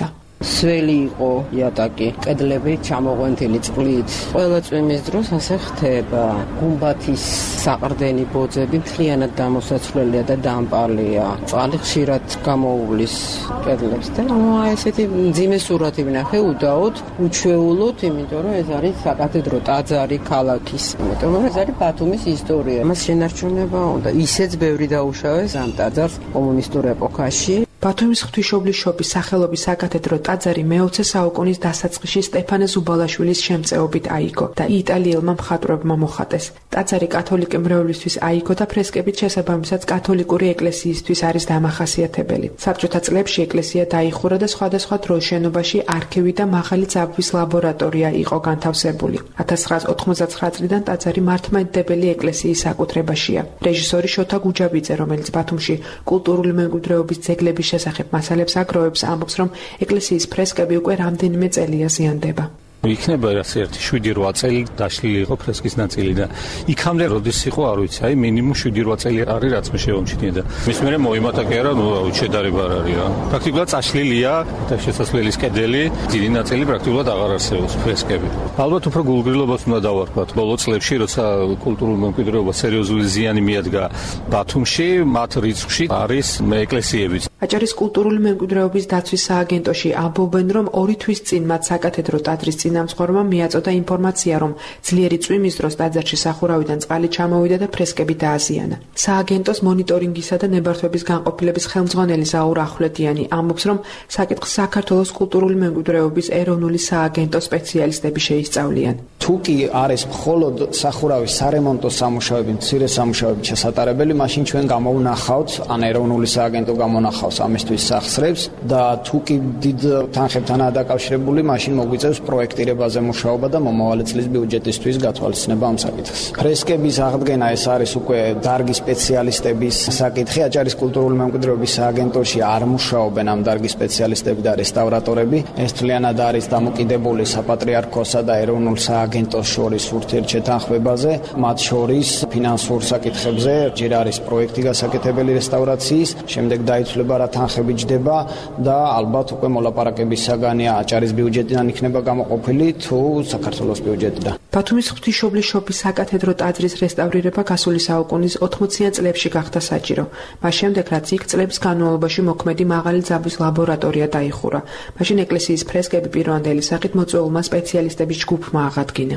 სველი იყო იატაკი, კედლები ჩამოღვენთილი წყლით. ყველა წვიმის დროს ასე ხდება. გუმბათის საყრდენი ბოძები მთლიანად დამოსაცვლელია და დამპალია. წყალი ხშირად გამოუვლის კედლებს და აი ესეთი მძიმე სურათი ვნახე უდაოდ, უჩვეულოდ, იმიტომ რომ ეს არის საკათედრო ტაძარი ქალაქის. იმიტომ რომ ეს არის ბათუმის ისტორია. მას შენარჩუნება უნდა. ისეც ბევრი დაუშავეს ამ ტაძარს კომუნისტურ ეპოქაში. ბათუმის ღვთისმშობლის სახელობის საკათედრო ტაძარი მეოცე საუკუნის დასაწყისში სტეფანე ზუბალაშვილის შემწეობით აიგო და იტალიელმა მხატვრებმა მოხატეს. ტაძარი კათოლიკე მრევლისთვის აიგო და ფრესკებით შესაბამისად კათოლიკური ეკლესიისთვის არის დამახასიათებელი. საბჭოთა წლებში ეკლესია დაიხურა და სხვადასხვა დროს შენობაში არქივი და მაღალი ძაბვის ლაბორატორია იყო განთავსებული. ათას ცხრაას ოთხმოცდაცხრა წლიდან ტაძარი მართლმადიდებელი ეკლესიის საკუთრებაშია. რეჟისორი შოთა გუჯაბიძე, რომელიც ბათუმში კულტურული მემკვიდრეობის ძეგლების შესახებ მასალებს აგროვებს, ამბობს, რომ ეკლესიის ფრესკები უკვე რამდენიმე წელია ზიანდება. იქნება რაც ერთი შვიდი რვა წელი დაშლილი იყო ფრესკის ნაწილი და იქამდე როდის იყო არ ვიცი, აი მინიმუმ შვიდი რვა წელი არის რაც მე შევამჩნია და მის მერე მოიმატა კი არა, ნუ შედარება არ არის რა. პრაქტიკულად წაშლილია და შესასვლელის კედელი, დიდი ნაწილი პრაქტიკულად აღარ არსებობს ფრესკები. ალბათ უფრო გულგრილობას უნდა დავარქვათ. ბოლო წლებში როცა კულტურულ მემკვიდრეობას სერიოზული ზიანი მიადგა ბათუმში, მათ რიცხვში არის ეკლესიებიც. აჭარის კულტურული მემკვიდრეობის დაცვის სააგენტოში ამბობენ, რომ ორი თვის წინ მათ საკათედრო ტაძრის წინამძღვრმა მიაწოდა ინფორმაცია, რომ ძლიერი წვიმის დროს ტაძარში სახურავიდან წყალი ჩამოვიდა და ფრესკები დააზიანა. სააგენტოს მონიტორინგისა და ნებართვების განყოფილების ხელმძღვანელი ზაურ ახვლედიანი ამბობს, რომ საკითხს საქართველოს კულტურული მემკვიდრეობის ეროვნული სააგენტო სპეციალისტები შეისწავლიან. თუ კი არის მხოლოდ სახურავის სარემონტო სამუშაოები, მცირე სამუშაოები შესატარებელი, მაშინ ჩვენ გამოვნახავთ, ან ეროვნული სააგენტო გამონახავს ამისთვის სახსრებს და თუ კი დიდ თანხებთანაა დაკავშირებული, მაშინ მოგვიწევს პროექტირებაზე მუშაობა და მომავალი წლის ბიუჯეტისთვის გათვალისწინება ამ საკითხს. ფრესკების აღდგენა ეს არის უკვე დარგის სპეციალისტების საკითხი. აჭარის კულტურული მემკვიდრეობის სააგენტოში არ მუშაობენ ამ დარგის სპეციალისტები და რესტავრატორები. ეს თლიანად არის დამოკიდებული საპატრიარქოსა და ეროვნულ სააგენტოს შორის ურთიერთშეთანხმებაზე, მათ შორის ფინანსურ საკითხებზე, ჯერ არის პროექტი გასაკეთებელი რესტავრაციის, შემდეგ დაიცვლება რა თანხები ჯდება და ალბათ უკვე მოლაპარაკების საგანია აჭარის ბიუჯეტიდან იქნება გამოყოფილი თუ საქართველოს ბიუჯეტიდან. ბათუმის ღვთისმშობლის საკათედრო ტაძრის რესტავრირება გასული საუკუნის ოთხმოციან წლებში გახდა საჭირო. მას შემდეგ, რაც იქ წლების განმავლობაში მოქმედი მაღალი ძაბვის ლაბორატორია დაიხურა. მაშინ ეკლესიის ფრესკები პირვანდელი სახით მოწვეულმა სპეციალისტების ჯგუფმა აღადგინა.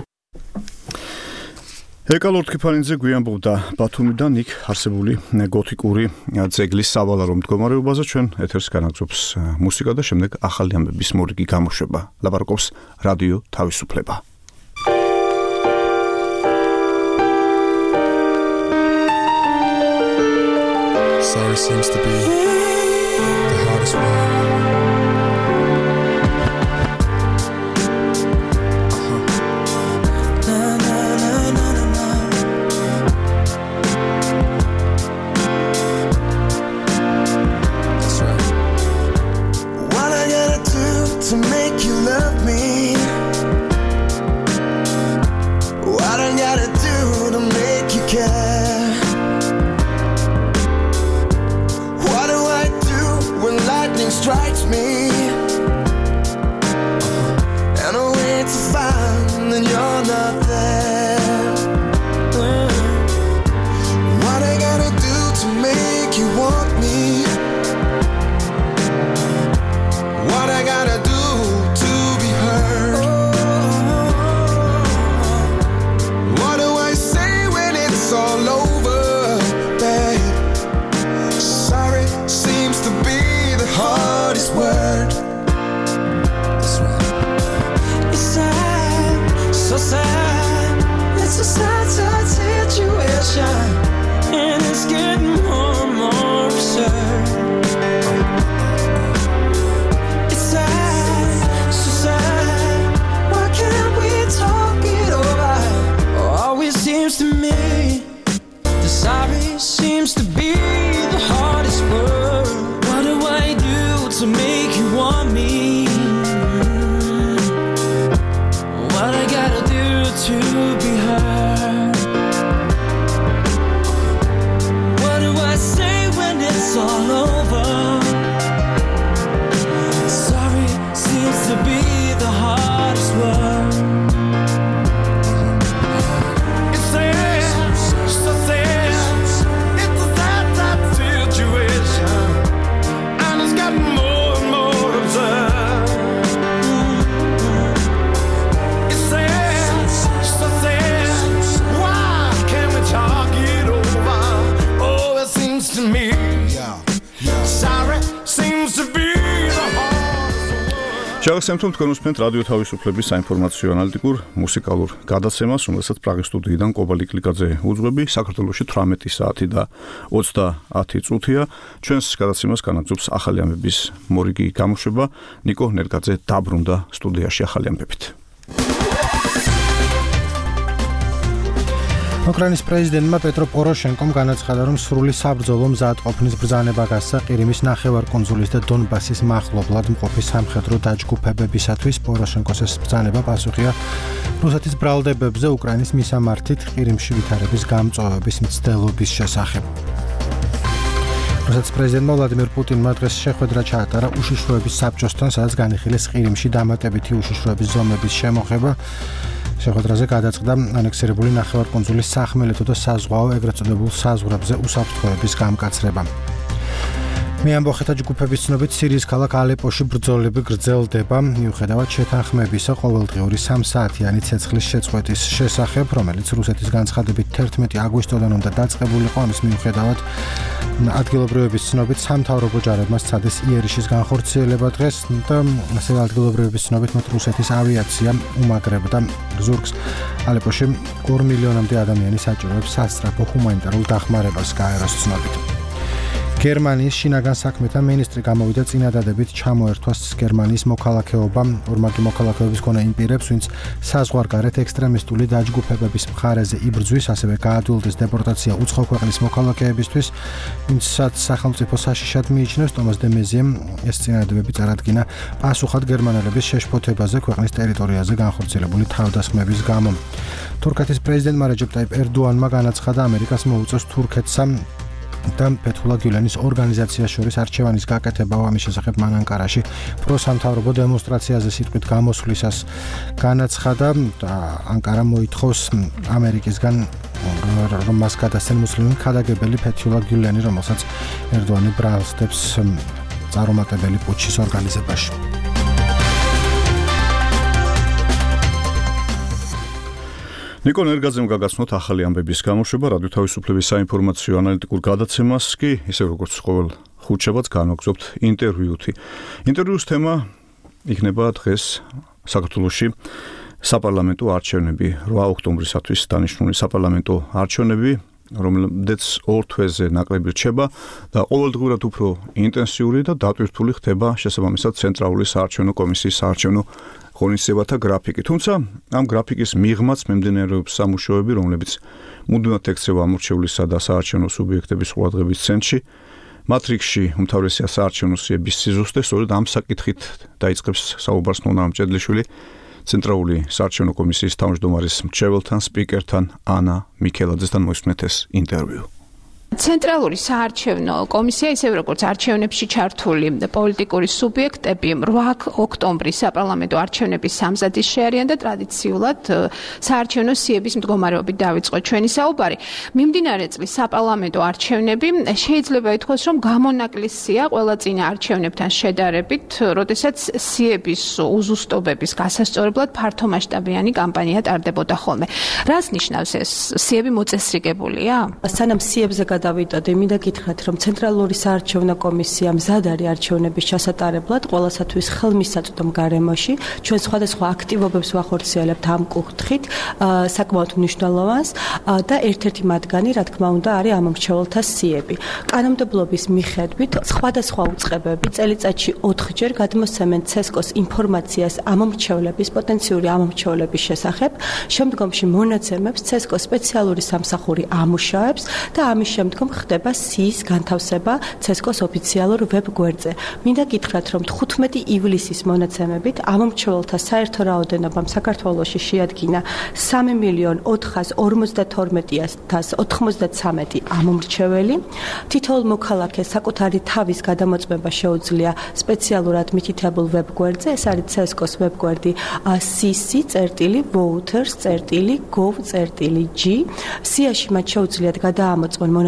ეკალ ორთქიფანიძე გვიანბობდა ბათუმიდან იქ არსებული გოთიკური ძეგლის სავალარო მდგომარეობაზე. ჩვენ ეთერს განაგზობს მუსიკა და შემდეგ ახალი ამბების მორიგი გამოშვება. ლაპარაკობს რადიო თავისუფლება. Sorry seems to be the hardest one. To make you love me, what I gotta do to make you care? What do I do when lightning strikes ჩავახსენებთ თქვენ უსმენთ რადიო თავისუფლების საინფორმაციო ანალიტიკურ მუსიკალურ გადაცემას, რომელსაც პრაღის სტუდიიდან კობალი კლიკაძე უძღვები. საქართველოში თვრამეტი საათი და ოცდაათი წუთია. ჩვენს გადაცემას განაგრძობს ახალი ამბების მორიგი გამოშვება. ნიკო ნერგაძე დაბრუნდა სტუდიაში ახალი ამბებით. უკრაინის პრეზიდენტმა პეტრო პოროშენკომ განაცხადა, რომ სრული საბრძოლო მზადყოფნის ბრძანება გასცა ყირიმის ნახევარკუნძულის და დონბასის მახლობლად მყოფი სამხედრო დაჯგუფებებისათვის. პოროშენკოს ეს ბრძანება პასუხია რუსეთის ბრალდებებზე უკრაინის მისამართით ყირიმში ვითარების გამწვავების მცდელობის შესახებ. რუსეთის პრეზიდენტმა ვლადიმირ პუტინმა დღეს შეხვედრა ჩაატარა უშიშროების საბჭოსთან, სადაც განიხილეს ყირიმში დამატებითი უშიშროების ზომების შემოღება. შეხვედრაზე გადაწყდა ანექსირებული ნახევარკუნძულის სახმელეთო და საზღვაო ეგრეთ წოდებულ საზღვრებზე უსაფრთხოების გამკაცრება. მეამბოხეთა ჯგუფების ცნობით სირიის ქალაქ ალეპოში ბრძოლები გრძელდება, მიუხედავად შეთანხმებისა ყოველდღიური სამსაათიანი ცეცხლის შეწყვეტის შესახებ, რომელიც რუსეთის განცხადებით თერთმეტი აგვისტოდან უნდა დაწყებულიყო. ამის მიუხედავად ადგილობრივების ცნობით სამთავრობო ჯარებმა სცადეს იერიშის განხორციელება დღეს და ასევე ადგილობრივების ცნობით მათ რუსეთის ავიაცია უმაგრებდა ზურგს. ალეპოში ორი მილიონამდე ადამიანი საჭიროებს სასწრაფო ჰუმანიტარულ დახმარებას გაეროს ცნობით. გერმანიის შინაგან საქმეთა მინისტრი გამოვიდა წინადადებით ჩამოერთვას გერმანიის მოქალაქეობა. ორმაგი მოქალაქეობის მქონე იმ პირებს, ვინც საზღვარგარეთ ექსტრემისტული დაჯგუფებების მხარეზე იბრძვის, ასევე გაადვილდეს დეპორტაცია უცხო ქვეყნის მოქალაქეებისთვის, ვინცაც სახელმწიფო საშიშად მიიჩნევს. ტომას დე მეზიემ ეს წინადადებები წარადგინა პასუხად გერმანელების შეშფოთებაზე ქვეყნის ტერიტორიაზე განხორციელებული თავდასხმების გამო. თურქეთის პრეზიდენტმა რეჯეპ ტაიპ ერდოანმა განაცხადა, ამერიკას მოუწევს თურქეთსა და ფეთხულა გიულენის ორგანიზაციას შორის არჩევანის გაკეთება. ამის შესახებ მან ანკარაში პროსამთავრობო დემონსტრაციაზე სიტყვით გამოსვლისას განაცხადა და ანკარა მოითხოვს ამერიკისგან რომ მას გადასცენ მუსლიმი ქადაგებელი ფეთხულა გიულენი, რომელსაც ერდოანი ბრალსდებს წარუმატებელი პუტჩის ორგანიზებაში. ნიკო ნერგაძემ გაგაცნოთ ახალი ამბების გამოშვება რადიო თავისუფლების საინფორმაციო ანალიტიკურ გადაცემას კი ისე როგორც ყოველ ხუთშაბათს განვაგრძობთ ინტერვიუთი. ინტერვიუს თემა იქნება დღეს საქართველოში საპარლამენტო არჩევნები, რვა ოქტომბრისათვის დანიშნული საპარლამენტო არჩევნები, რომელზეც ორ თვეზე ნაკლები რჩება და ყოველდღურად უფრო ინტენსიური და დატვირთული ხდება შესაბამისად ცენტრალური საარჩევნო კომისიის საარჩევნო ღონისძიებათა გრაფიკი. თუმცა ამ გრაფიკის მიღმაც მიმდინარეობს სამუშაოები, რომლებიც მუდმივად ექცევა ამორჩევლისა და საარჩევნო სუბიექტების ყურადღების ცენტრში. მათ რიგში უმთავრესია საარჩევნო სიების სიზუსტე, სწორედ ამ საკითხით დაიწყებს საუბარს ნონა ამჭედლიშვილი, ცენტრალური საარჩევნო კომისიის თავმჯდომარის მრჩეველთან, სპიკერთან ანა მიქელაძესთან მოისმენთ ეს ინტერვიუ. ცენტრალური საარჩევნო კომისია, ისევ როგორც არჩევნებში ჩართული პოლიტიკური სუბიექტები, რვა ოქტომბრის საპარლამენტო არჩევნების სამზადის შეარიან და ტრადიციულად საარჩევნო სიების მდგომარეობით დავიწყოთ ჩვენი საუბარი. მიმდინარე წლის საპარლამენტო არჩევნები შეიძლება ითქვას, რომ გამონაკლისია ყველა წინა არჩევნებთან შედარებით, როდესაც სიების უზუსტობების გასასწორებლად ფართომასშტაბიანი კამპანია ტარდებოდა ხოლმე. რას ნიშნავს ეს? სიები მოწესრიგებულია? სანამ სიებზე დავიდოდე, მინდა გითხრათ, რომ ცენტრალური საარჩევნო კომისია მზად არის არჩევნების ჩასატარებლად ყველასათვის ხელმისაწვდომ გარემოში. ჩვენ სხვადასხვა აქტივობებს ვახორციელებთ ამ კუთხით, საკმაოდ მნიშვნელოვანს და ერთ-ერთი მათგანი, რა თქმა უნდა, არის ამომრჩეველთა სიები. კანონმდებლობის მიხედვით სხვადასხვა უწყებები წელიწადში ოთხჯერ გადმოსცემენ ცესკოს ინფორმაციას ამომრჩევლების, პოტენციური ამომრჩევლების შესახებ. შემდგომში მონაცემებს ცესკოს სპეციალური სამსახური ამუშავებს და ამის შემდგომ ხდება სიის განთავსება ცესკოს ოფიციალურ ვებგვერდზე. მინდა გითხრათ, რომ თხუთმეტი ივლისის მონაცემებით ამომრჩეველთა საერთო რაოდენობამ საქართველოში შეადგინა სამი მილიონი ოთხას ორმოცდათორმეტი ათას ოთხმოცდაცამეტი ამომრჩეველი. თითოეულ მოქალაქეს საკუთარი თავის გადამოწმება შეუძლია სპეციალურად მითითებულ ვებგვერდზე. ეს არის ცესკოს ვებგვერდი სისი წერტილი voters წერტილი gov წერტილი g. სიაში მათ შეუძლიათ გადაამოწმონ მონაცემები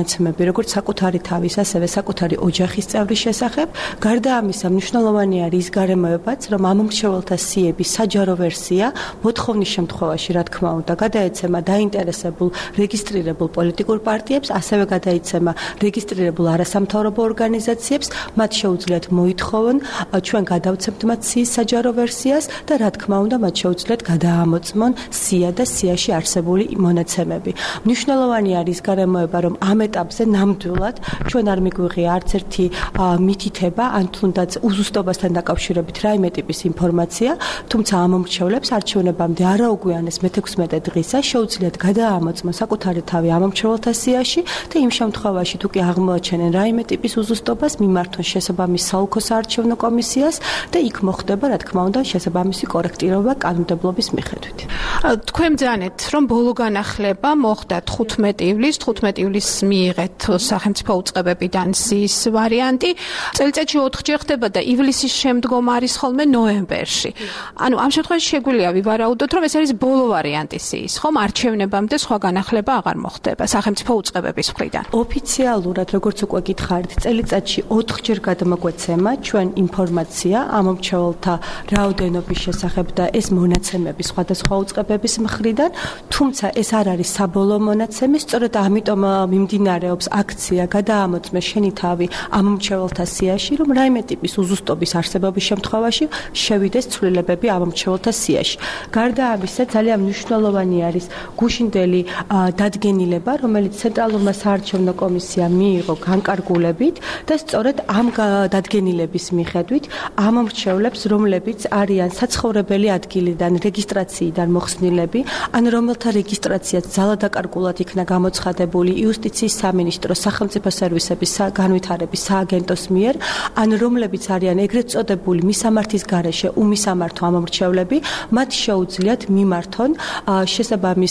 მონაცემები, როგორც საკუთარი თავის, ასევე საკუთარი ოჯახის წევრის შესახებ. გარდა ამისა, მნიშვნელოვანი არის ის გარემოებაც, რომ ამომრჩეველთა სიების საჯარო ვერსია მოთხოვნის შემთხვევაში, რა თქმა უნდა, გადაეცემა დაინტერესებულ რეგისტრირებულ პოლიტიკურ პარტიებს, ასევე გადაეცემა რეგისტრირებულ არასამთავრობო ორგანიზაციებს, მათ შეუძლიათ მოითხოვონ ჩვენ გადავცემთ მათ სიის საჯარო ვერსიას და რა თქმა უნდა, მათ შეუძლიათ გადაამოწმონ სია და სიაში არსებული მონაცემები. მნიშვნელოვანი არის გარემოება, რომ ამ ეტაპზე ნამდვილად ჩვენ არ მიგვიღია არც ერთი მითითება, ან თუნდაც უზუსტობასთან დაკავშირებით რაიმე ტიპის ინფორმაცია, თუმცა ამომრჩევლებს არჩევნებამდე არაუგვიანეს მეთექვსმეტე დღისა შეუძლიათ გადაამოწმონ საკუთარი თავი ამომრჩეველთა სიაში და იმ შემთხვევაში თუ კი აღმოაჩენენ რაიმე ტიპის უზუსტობას, მიმართონ შესაბამის საოლქო საარჩევნო კომისიას და იქ მოხდება, რა თქმა უნდა, შესაბამისი კორექტირება კანონმდებლობის მიხედვით. თქვენ ბრძანეთ, რომ ბოლო განახლება მოხდა თხუთმეტი ივლისს, თხუთმეტი ივლისს მიიღეთ სახელმწიფო უწყებებიდან სიის ვარიანტი. წელიწადში ოთხჯერ ხდება და ივლისის შემდგომ არის ხოლმე ნოემბერში. ანუ ამ შემთხვევაში შეგვიძლია ვივარაუდოთ, რომ ეს არის ბოლო ვარიანტი სიის, ხომ? არჩევნებამდე სხვა განახლება აღარ მოხდება სახელმწიფო უწყებების მხრიდან. ოფიციალურად, როგორც უკვე გითხარით, წელიწადში ოთხჯერ გადმოგვეცემა ჩვენ ინფორმაცია ამომრჩეველთა რაოდენობის შესახებ და ეს მონაცემები სხვადასხვა უწყებების მხრიდან, თუმცა ეს არ არის საბოლოო მონაცემი, სწორედ ამიტომ მიმდინარეობს აქცია გადაამოწმე შენი თავი ამომრჩეველთა სიაში, რომ რაიმე ტიპის უზუსტობის არსებობის შემთხვევაში შევიდეს ცვლილებები ამომრჩეველთა სიაში. გარდა ამისა, ძალიან მნიშვნელოვანი არის გუშინდელი დადგენილება, რომელიც ცენტრალურმა საარჩევნო კომისიამ მიიღო განკარგულებით და სწორედ ამ დადგენილების მიხედვით ამომრჩევლებს, რომლებიც არიან საცხოვრებელი ადგილიდან რეგისტრაციიდან მოხსნილები, ან რომელთა რეგისტრაციაც ძალადაკარგულად იქნა გამოცხადებული იუსტიციის სამინისტროს სახელმწიფო სერვისების განვითარების სააგენტოს მიერ, ან რომლებიც არიან ეგრეთ წოდებული მისამართის გარეშე უმისამართო ამომრჩევლები, მათ შეუძლიათ მიმართონ შესაბამის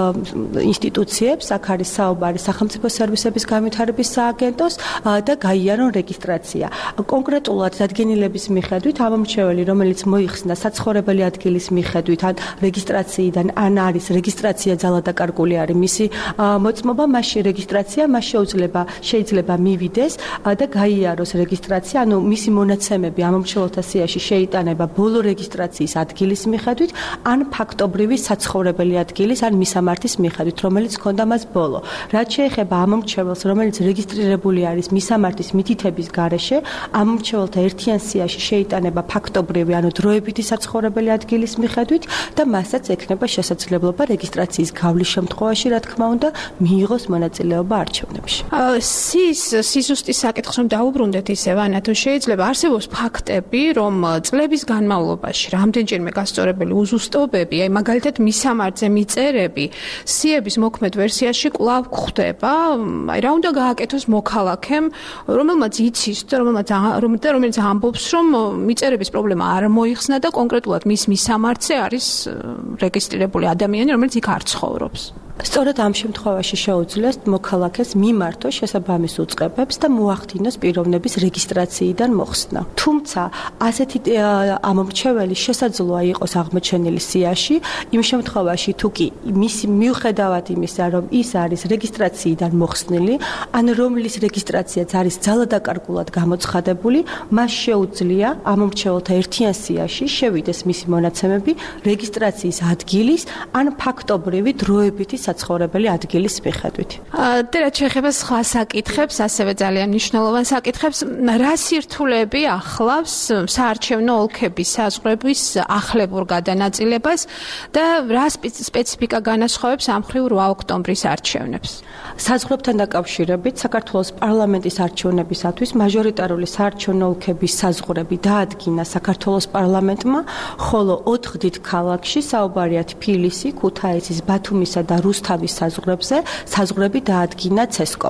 ინსტიტუციებს, აქ არის საუბარი სახელმწიფო სერვისების განვითარების სააგენტოს და გაიარონ რეგისტრაცია. კონკრეტულად დადგენილების მიხედვით ამომრჩეველი, რომელიც მოიხსნა საცხოვრებელი ადგილის მიხედვით ან რეგისტრაციიდან, ან არის რეგისტრაცია ძალადაკარგული არის მისი მოწმობა, მასში რეგისტრაცია მას შეუძლება შეიძლება მივიდეს და გაიაროს რეგისტრაცია, ანუ მისი მონაცემები ამომრჩეველთა სიაში შეიტანება ბოლო რეგისტრაციის ადგილის მიხედვით, ან ფაქტობრივი საცხოვრებელი ადგილის, ან მისამართის მიხედვით, რომელიც ჰქონდა მას ბოლო. რაც შეეხება ამომრჩეველს, რომელიც რეგისტრირებული არის მისამართის მითითების გარეშე, ამომრჩეველთა ერთიან სიაში შეიტანება ფაქტობრივი, ანუ დროებითი საცხოვრებელი ადგილის მიხედვით და მასაც ექნება შესაძლებლობა რეგისტრაციის გავლის შემთხვევაში, რა თქმა უნდა, მიიღოს მონაწილეობა არჩევნებში. სის სიზუსტის საკითხს რომ დაუბრუნდეთ ისევ, ანა, თუ შეიძლება არსებობს ფაქტები, რომ წლების განმავლობაში რამდენჯერმე გასწორებელი უზუსტობები, აი მაგალითად მისამართზე მიწერები, სიების მოქმედ ვერსიაში კვლავ გვხვდება, აი რა უნდა გააკეთოს მოქალაქემ, რომელმაც იცის და რომელმაც რომელიც ამბობს, რომ მიწერების პრობლემა არ მოიხსნა და კონკრეტულად მის მისამართზე არის რეგისტრირებული ადამიანი, რომელიც იქ არ ცხოვრობს. სწორედ ამ შემთხვევაში შეუძლიათ მოქალაქეს მიმართოს შესაბამის უწყებებს და მოახდინოს პიროვნების რეგისტრაციიდან მოხსნა. თუმცა ასეთი ამომრჩეველი შესაძლოა იყოს აღმოჩენილი სიაში, იმ შემთხვევაში თუ კი მისი მიუხედავად იმისა, რომ ის არის რეგისტრაციიდან მოხსნილი, ან რომლის რეგისტრაციაც არის ძალადაკარგულად გამოცხადებული, მას შეუძლია ამომრჩეველთა ერთიან სიაში შევიდეს მისი მონაცემები რეგისტრაციის ადგილის ან ფაქტობრივი დროებითი საცხოვრებელი ადგილის მიხედვით. და რაც შეეხება სხვა საკითხებს, ასევე ძალიან მნიშვნელოვან საკითხებს, რა სირთულეები ახლავს საარჩევნო ოლქების საზღვრების ახლებურ გადანაწილებას და რა სპეციფიკა განასხვავებს ამ მხრივ რვა ოქტომბრის არჩევნებს? საზღვრებთან დაკავშირებით საქართველოს პარლამენტის არჩევნებისათვის მაჟორიტარული საარჩევნო ოლქების საზღვრები დაადგინა საქართველოს პარლამენტმა, ხოლო ოთხ დიდ ქალაქში, საუბარია თბილისი, ქუთაისის, ბათუმისა და რუსთავის საზღვრებზე, საზღვრები დაადგინა ცესკომ.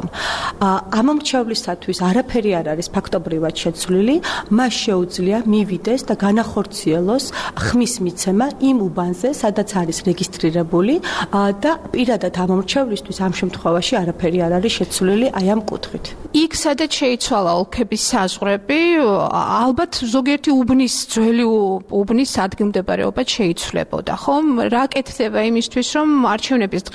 ამომრჩევლისათვის არაფერი არ არის ფაქტობრივად შეცვლილი, მას შეუძლია მივიდეს და განახორციელოს ხმის მიცემა იმ უბანზე, სადაც არის რეგისტრირებული და პირადად ამომრჩევლისთვის ამ შემთხვევაში არაფერი არ არის შეცვლილი აი ამ კუთხით. იქ სადაც შეიცვალა ოლქების საზღვრები, ალბათ ზოგიერთი უბნის ძველი უბნის ადგილმდებარეობა შეიცვლებოდა, ხომ? რა კეთდება იმისთვის, რომ არჩევნების დღე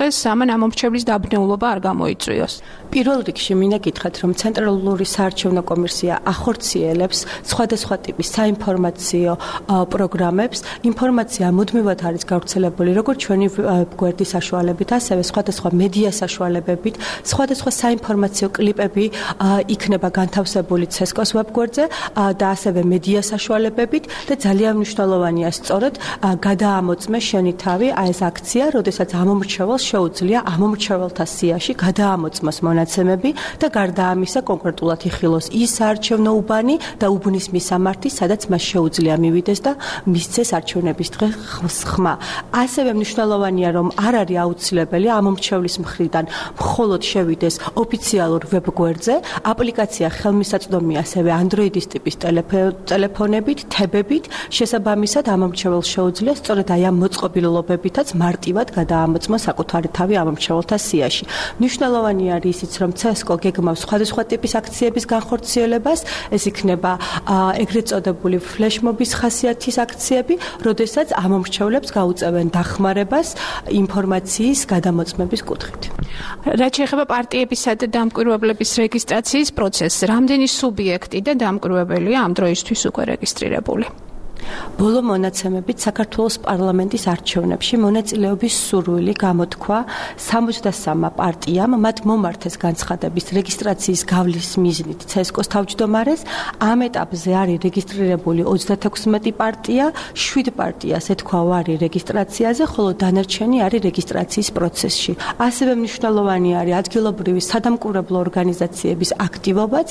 დღეს ამან ამომრჩევლის დაბნეულობა არ გამოიწვიოს. პირველ რიგში მინდა გითხრათ, რომ ცენტრალური საარჩევნო კომისია ახორციელებს სხვადასხვა ტიპის საინფორმაციო პროგრამებს. ინფორმაცია მუდმივად არის გავრცელებული როგორც ჩვენი გვერდის საშუალებით, ასევე სხვადასხვა მედია საშუალებებით, სხვადასხვა საინფორმაციო კლიპები იქნება განთავსებული ცესკოს ვებგვერდზე და ასევე მედია საშუალებებით და ძალიან მნიშვნელოვანია სწორედ გადაამოწმე შენი თავი აი ეს აქცია, როდესაც ამომრჩეველს შეუძლია ამომრჩეველთა სიაში გადაამოწმოს მონაცემები და გარდა ამისა კონკრეტულად იხილოს ის საარჩევნო უბანი და უბნის მისამართი, სადაც მას შეუძლია მივიდეს და მისცეს არჩევნების დღეს ხმა. ასევე მნიშვნელოვანია, რომ არ არის აუცილებელი ამომრჩევლის მხრიდან მხოლოდ შევიდეს ოფიციალურ ვებგვერდზე, აპლიკაცია ხელმისაწვდომია ასევე Android-ის ტიპის ტელეფონებით, თებებით, შესაბამისად ამომრჩეველს შეუძლია სწორედ აი ამ მოწყობილობებითაც მარტივად გადაამოწმოს საკუთარი თავი ამომრჩეველთა სიაში. მნიშვნელოვანი არის ისიც, რომ ცესკო გეგმავს სხვადასხვა ტიპის აქციების განხორციელებას, ეს იქნება ეგრეთ წოდებული ფლეშმობის ხასიათის აქციები, როდესაც ამომრჩევლებს გაუწევენ დახმარებას ინფორმაციის გადამოწმების კუთხით. რაც შეეხება პარტიებისა და დამკვირვებლების რეგისტრაციის პროცესს, რამდენი სუბიექტი და დამკვირვებელია ამ დროისთვის უკვე რეგისტრირებული? ბოლო მონაცემებით საქართველოს პარლამენტის არჩევნებში მონაწილეობის სურვილი გამოთქვა სამოცდასამ პარტიამ, მათ მომართეს განცხადების რეგისტრაციის გავლის მიზნით ცესკოს თავმჯდომარეს. ამ ეტაპზე არის რეგისტრირებული ოცდათექვსმეტი პარტია, შვიდ პარტიას ეთქვა ვარი რეგისტრაციაზე, ხოლო დანარჩენი არის რეგისტრაციის პროცესში. ასევე მნიშვნელოვანი არის ადგილობრივი სადამკვირვებლო ორგანიზაციების აქტივობაც.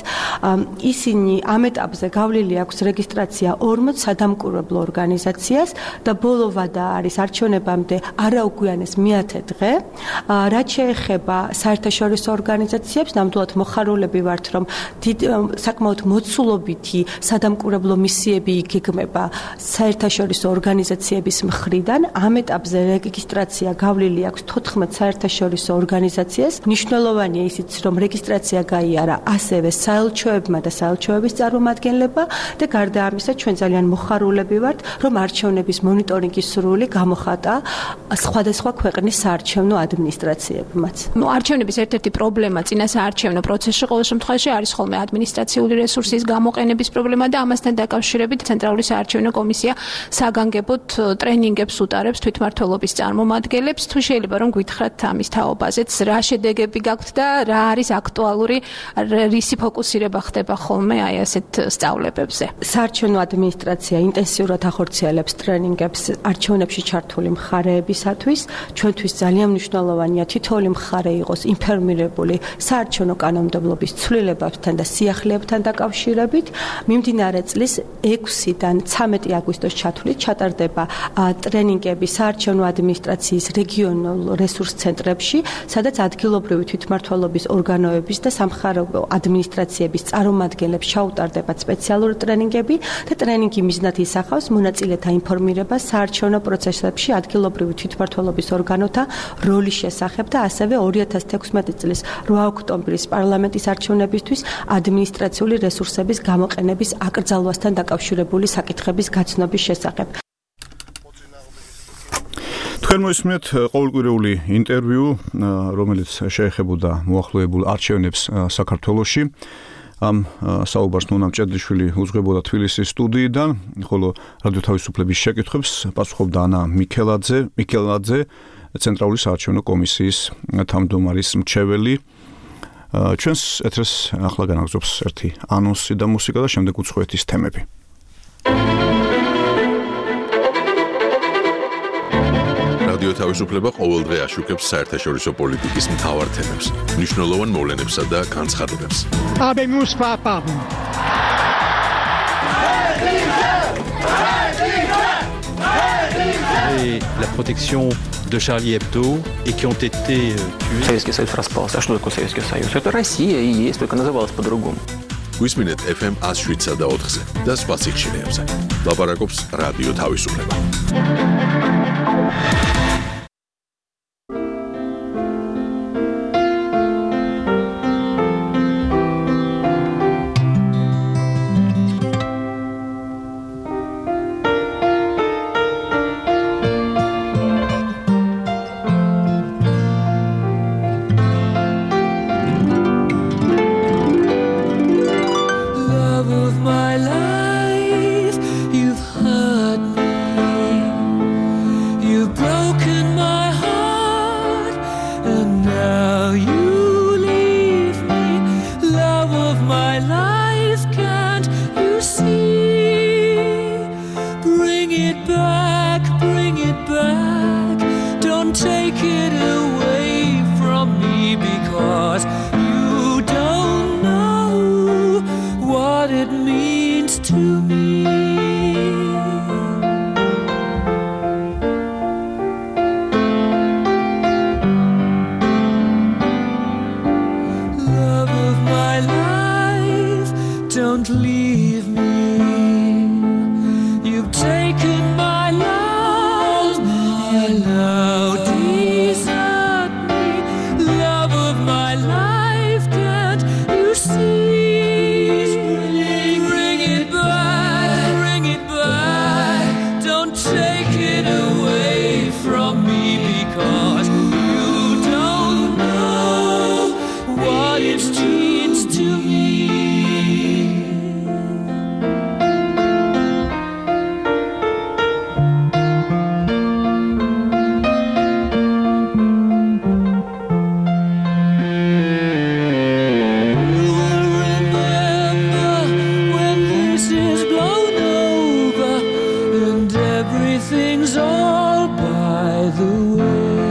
ისინი ამ ეტაპზე გავლილი აქვს რეგისტრაცია ორმოც სადამკვირვებლო ორგანიზაციას და ბოლო ვადა არის არჩევნებამდე არაუგვიანეს მეათე დღე. რაც შეეხება საერთაშორისო ორგანიზაციებს, ნამდვილად მოხარულები ვართ, რომ საკმაოდ მოცულობითი სადამკვირვებლო მისიები იგეგმება საერთაშორისო ორგანიზაციების მხრიდან. ამ ეტაპზე რეგისტრაცია გავლილი აქვს თოთხმეტ საერთაშორისო ორგანიზაციას. მნიშვნელოვანია ისიც, რომ რეგისტრაცია გაიარა ასევე საელჩოებმა და საელჩოების წარმომადგენლებმა და გარდა ამისა ჩვენ ძალიან მოხარულები ვართ, რომ არჩევნების მონიტორინგის სურვილი გამოხატა სხვადასხვა ქვეყნის საარჩევნო ადმინისტრაციებმაც. ნუ არჩევნების ერთ-ერთი პრობლემა წინა საარჩევნო პროცესში ყოველ შემთხვევაში არის ხოლმე ადმინისტრაციული რესურსის გამოყენების პრობლემა და ამასთან დაკავშირებით ცენტრალური საარჩევნო კომისია საგანგებოდ ტრენინგებს უტარებს თვითმმართველობის წარმომადგენლებს. თუ შეიძლება რომ გითხრათ ამის თაობაზეც რა შედეგები გაქვთ და რა არის აქტუალური, რისი ფოკუსირება ხდება ხოლმე აი ასეთ სწავლებებზე. საარჩევნო ადმინისტრაცია ინტენსიურად ახორციელებს ტრენინგებს არჩევნებში ჩართული მხარეებისათვის. ჩვენთვის ძალიან მნიშვნელოვანია თითოეული მხარე იყოს ინფორმირებული საარჩევნო კანონმდებლობის ცვლილებებთან და სიახლეებთან დაკავშირებით. მიმდინარე წლის ექვსიდან ცამეტი აგვისტოს ჩათვლით ჩატარდება ტრენინგები საარჩევნო ადმინისტრაციის რეგიონულ რესურს ცენტრებში, სადაც ადგილობრივი თვითმმართველობის ორგანოების და სამხარეო ადმინისტრაციების წარმომადგენლებს ჩაუტარდებათ სპეციალური ტრენინგები და ტრენინგი მიზნად ისახავს მონაწილეთა ინფორმირებას საარჩევნო პროცესებში ადგილობრივი თვითმმართველობის ორგანოთა როლის შესახებ და ასევე ორი ათას თექვსმეტი წლის რვა ოქტომბრის პარლამენტის არჩევნებისთვის ადმინისტრაციული რესურსების გამოყენების აკრძალვასთან დაკავშირებული საკითხების გაცნობის შესახებ. თქვენ მოისმენთ ყოველკვირეული ინტერვიუ, რომელიც შეეხებოდა მოახლოებულ არჩევნებს საქართველოში. ამ საუბარს ნონა მჭედლიშვილი უძღვებოდა თბილისის სტუდიიდან, ხოლო რადიო თავისუფლების შეკითხვებს პასუხობდა ანა მიქელაძე, მიქელაძე, ცენტრალური საარჩევნო კომისიის თავმჯდომარის მრჩეველი. ჩვენს ეთერს ახლა განაგზობს ერთი ანონსი და მუსიკა და შემდეგ უცხოეთის ის თემები. რადიო თავისუფლება ყოველდღე აშუქებს საერთაშორისო პოლიტიკის მთავარ თემებს, მნიშვნელოვან მოვლენებსა და განცხადებებს. Habemus papam. Et la protection de Charlie Hebdo et qui ont été tués. Советский Союз распался. А что такое Советский Союз? Это Россия и есть, только называлась по-другому. გვისმინეთ эф эм one oh seven და ოთხზე და სხვა სიხშირეებზე. ლაპარაკობს რადიო თავისუფლება. take it away from me because you don't know what it means to me. Love of my life, don't leave me. You've taken my love, you now desert me. Love of my life, can't you see? Bring it back, bring it back. Don't take it away from me because you don't know what it means to me. When this is blown over and everything's all by the way.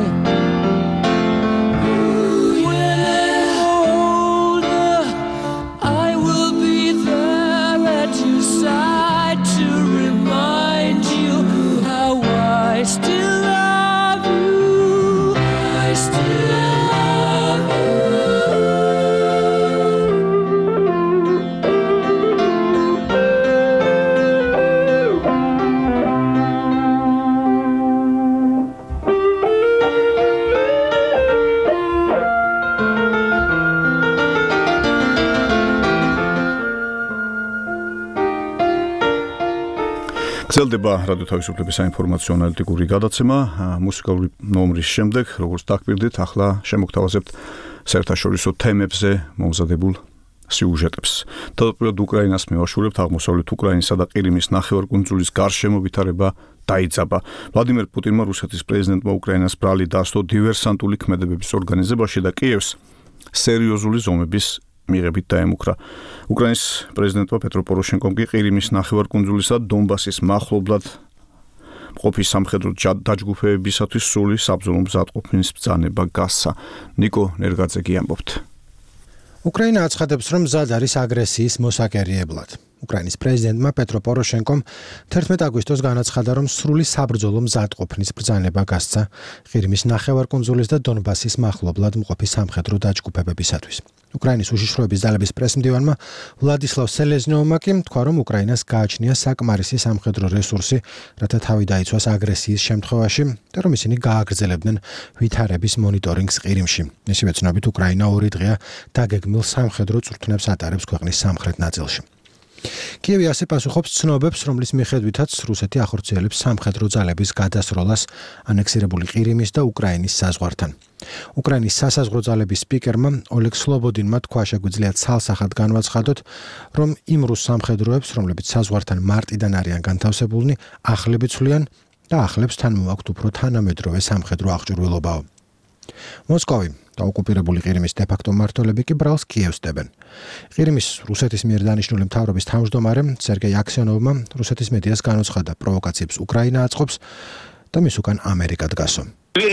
When I'm older, I will be there at your side to remind you how I still love you. I still love you. გრძელდება რადიო თავისუფლების საინფორმაციო ანალიტიკური გადაცემა მუსიკალური ნომრის შემდეგ, როგორც დაგპირდით, ახლა შემოგთავაზებთ საერთაშორისო თემებზე მომზადებულ სიუჟეტებს. თავდაპირველად უკრაინას მივაშურებთ აღმოსავლეთ უკრაინისა და ყირიმის ნახევარკუნძულის გარშემო ვითარება დაიძაბა. ვლადიმერ პუტინმა რუსეთის პრეზიდენტმა უკრაინას ბრალი დასდო დივერსანტული ქმედებების ორგანიზებაში და კიევს სერიოზული ზომების მიღებით დაემუქრა. უკრაინის პრეზიდენტმა პეტრო პოროშენკომ კი ყირიმის ნახევარკუნძულისა და დონბასის მახლობლად მყოფი სამხედრო დაჯგუფებებისათვის სრული საბრძოლო მზადყოფნის ბრძანება გასცა. ნიკო ნერგაძე ამბობთ. უკრაინა აცხადებს, რომ მზად არის აგრესიის მოსაკერიებლად. უკრაინის პრეზიდენტმა პეტრო პოროშენკომ თერთმეტ აგვისტოს განაცხადა, რომ სრული საბრძოლო მზადყოფნის ბრძანება გასცა ყირიმის ნახევარკუნძულის და დონბასის მახლობლად მყოფი სამხედრო დაჯგუფებებისათვის. უკრაინის უშიშროების ძალების პრესმდივანმა ვლადისლავ სელეზნიოვმა კი თქვა, რომ უკრაინას გააჩნია საკმარისი სამხედრო რესურსი, რათა თავი დაიცვას აგრესიის შემთხვევაში და რომ ისინი გააგრძელებდნენ ვითარების მონიტორინგს ყირიმში. მისივე ცნობით, უკრაინა ორი დღეა დაგეგმილ სამხედრო წვრთნებს ატარებს ქვეყნის სამხრეთ ნაწილში. კიევი ასე პასუხობს ცნობებს, რომლის მიხედვითაც რუსეთი ახორციელებს სამხედრო ძალების გადასროლას ანექსირებული ყირიმის და უკრაინის საზღვართან. უკრაინის სასაზღვრო ძალების სპიკერმა ოლეგ სლობოდინმა თქვა, შეგვიძლია ცალსახად განვაცხადოთ, რომ იმ რუს სამხედროებს, რომლებიც საზღვართან მარტიდან არიან განთავსებულნი, ახლები ცვლიან და ახლებს თან მოაქვთ უფრო თანამედროვე სამხედრო აღჭურვილობაო. მოსკოვი და ოკუპირებული ყირიმის დე-ფაქტო მმართველები კი ბრალს კიევს დებენ. ყირიმის რუსეთის მიერ დანიშნული მთავრობის თავმჯდომარე სერგეი აქსიონოვმა რუსეთის მედიას განუცხადა, პროვოკაციებს უკრაინა აწყობს და მის უკან ამერიკა დგასო.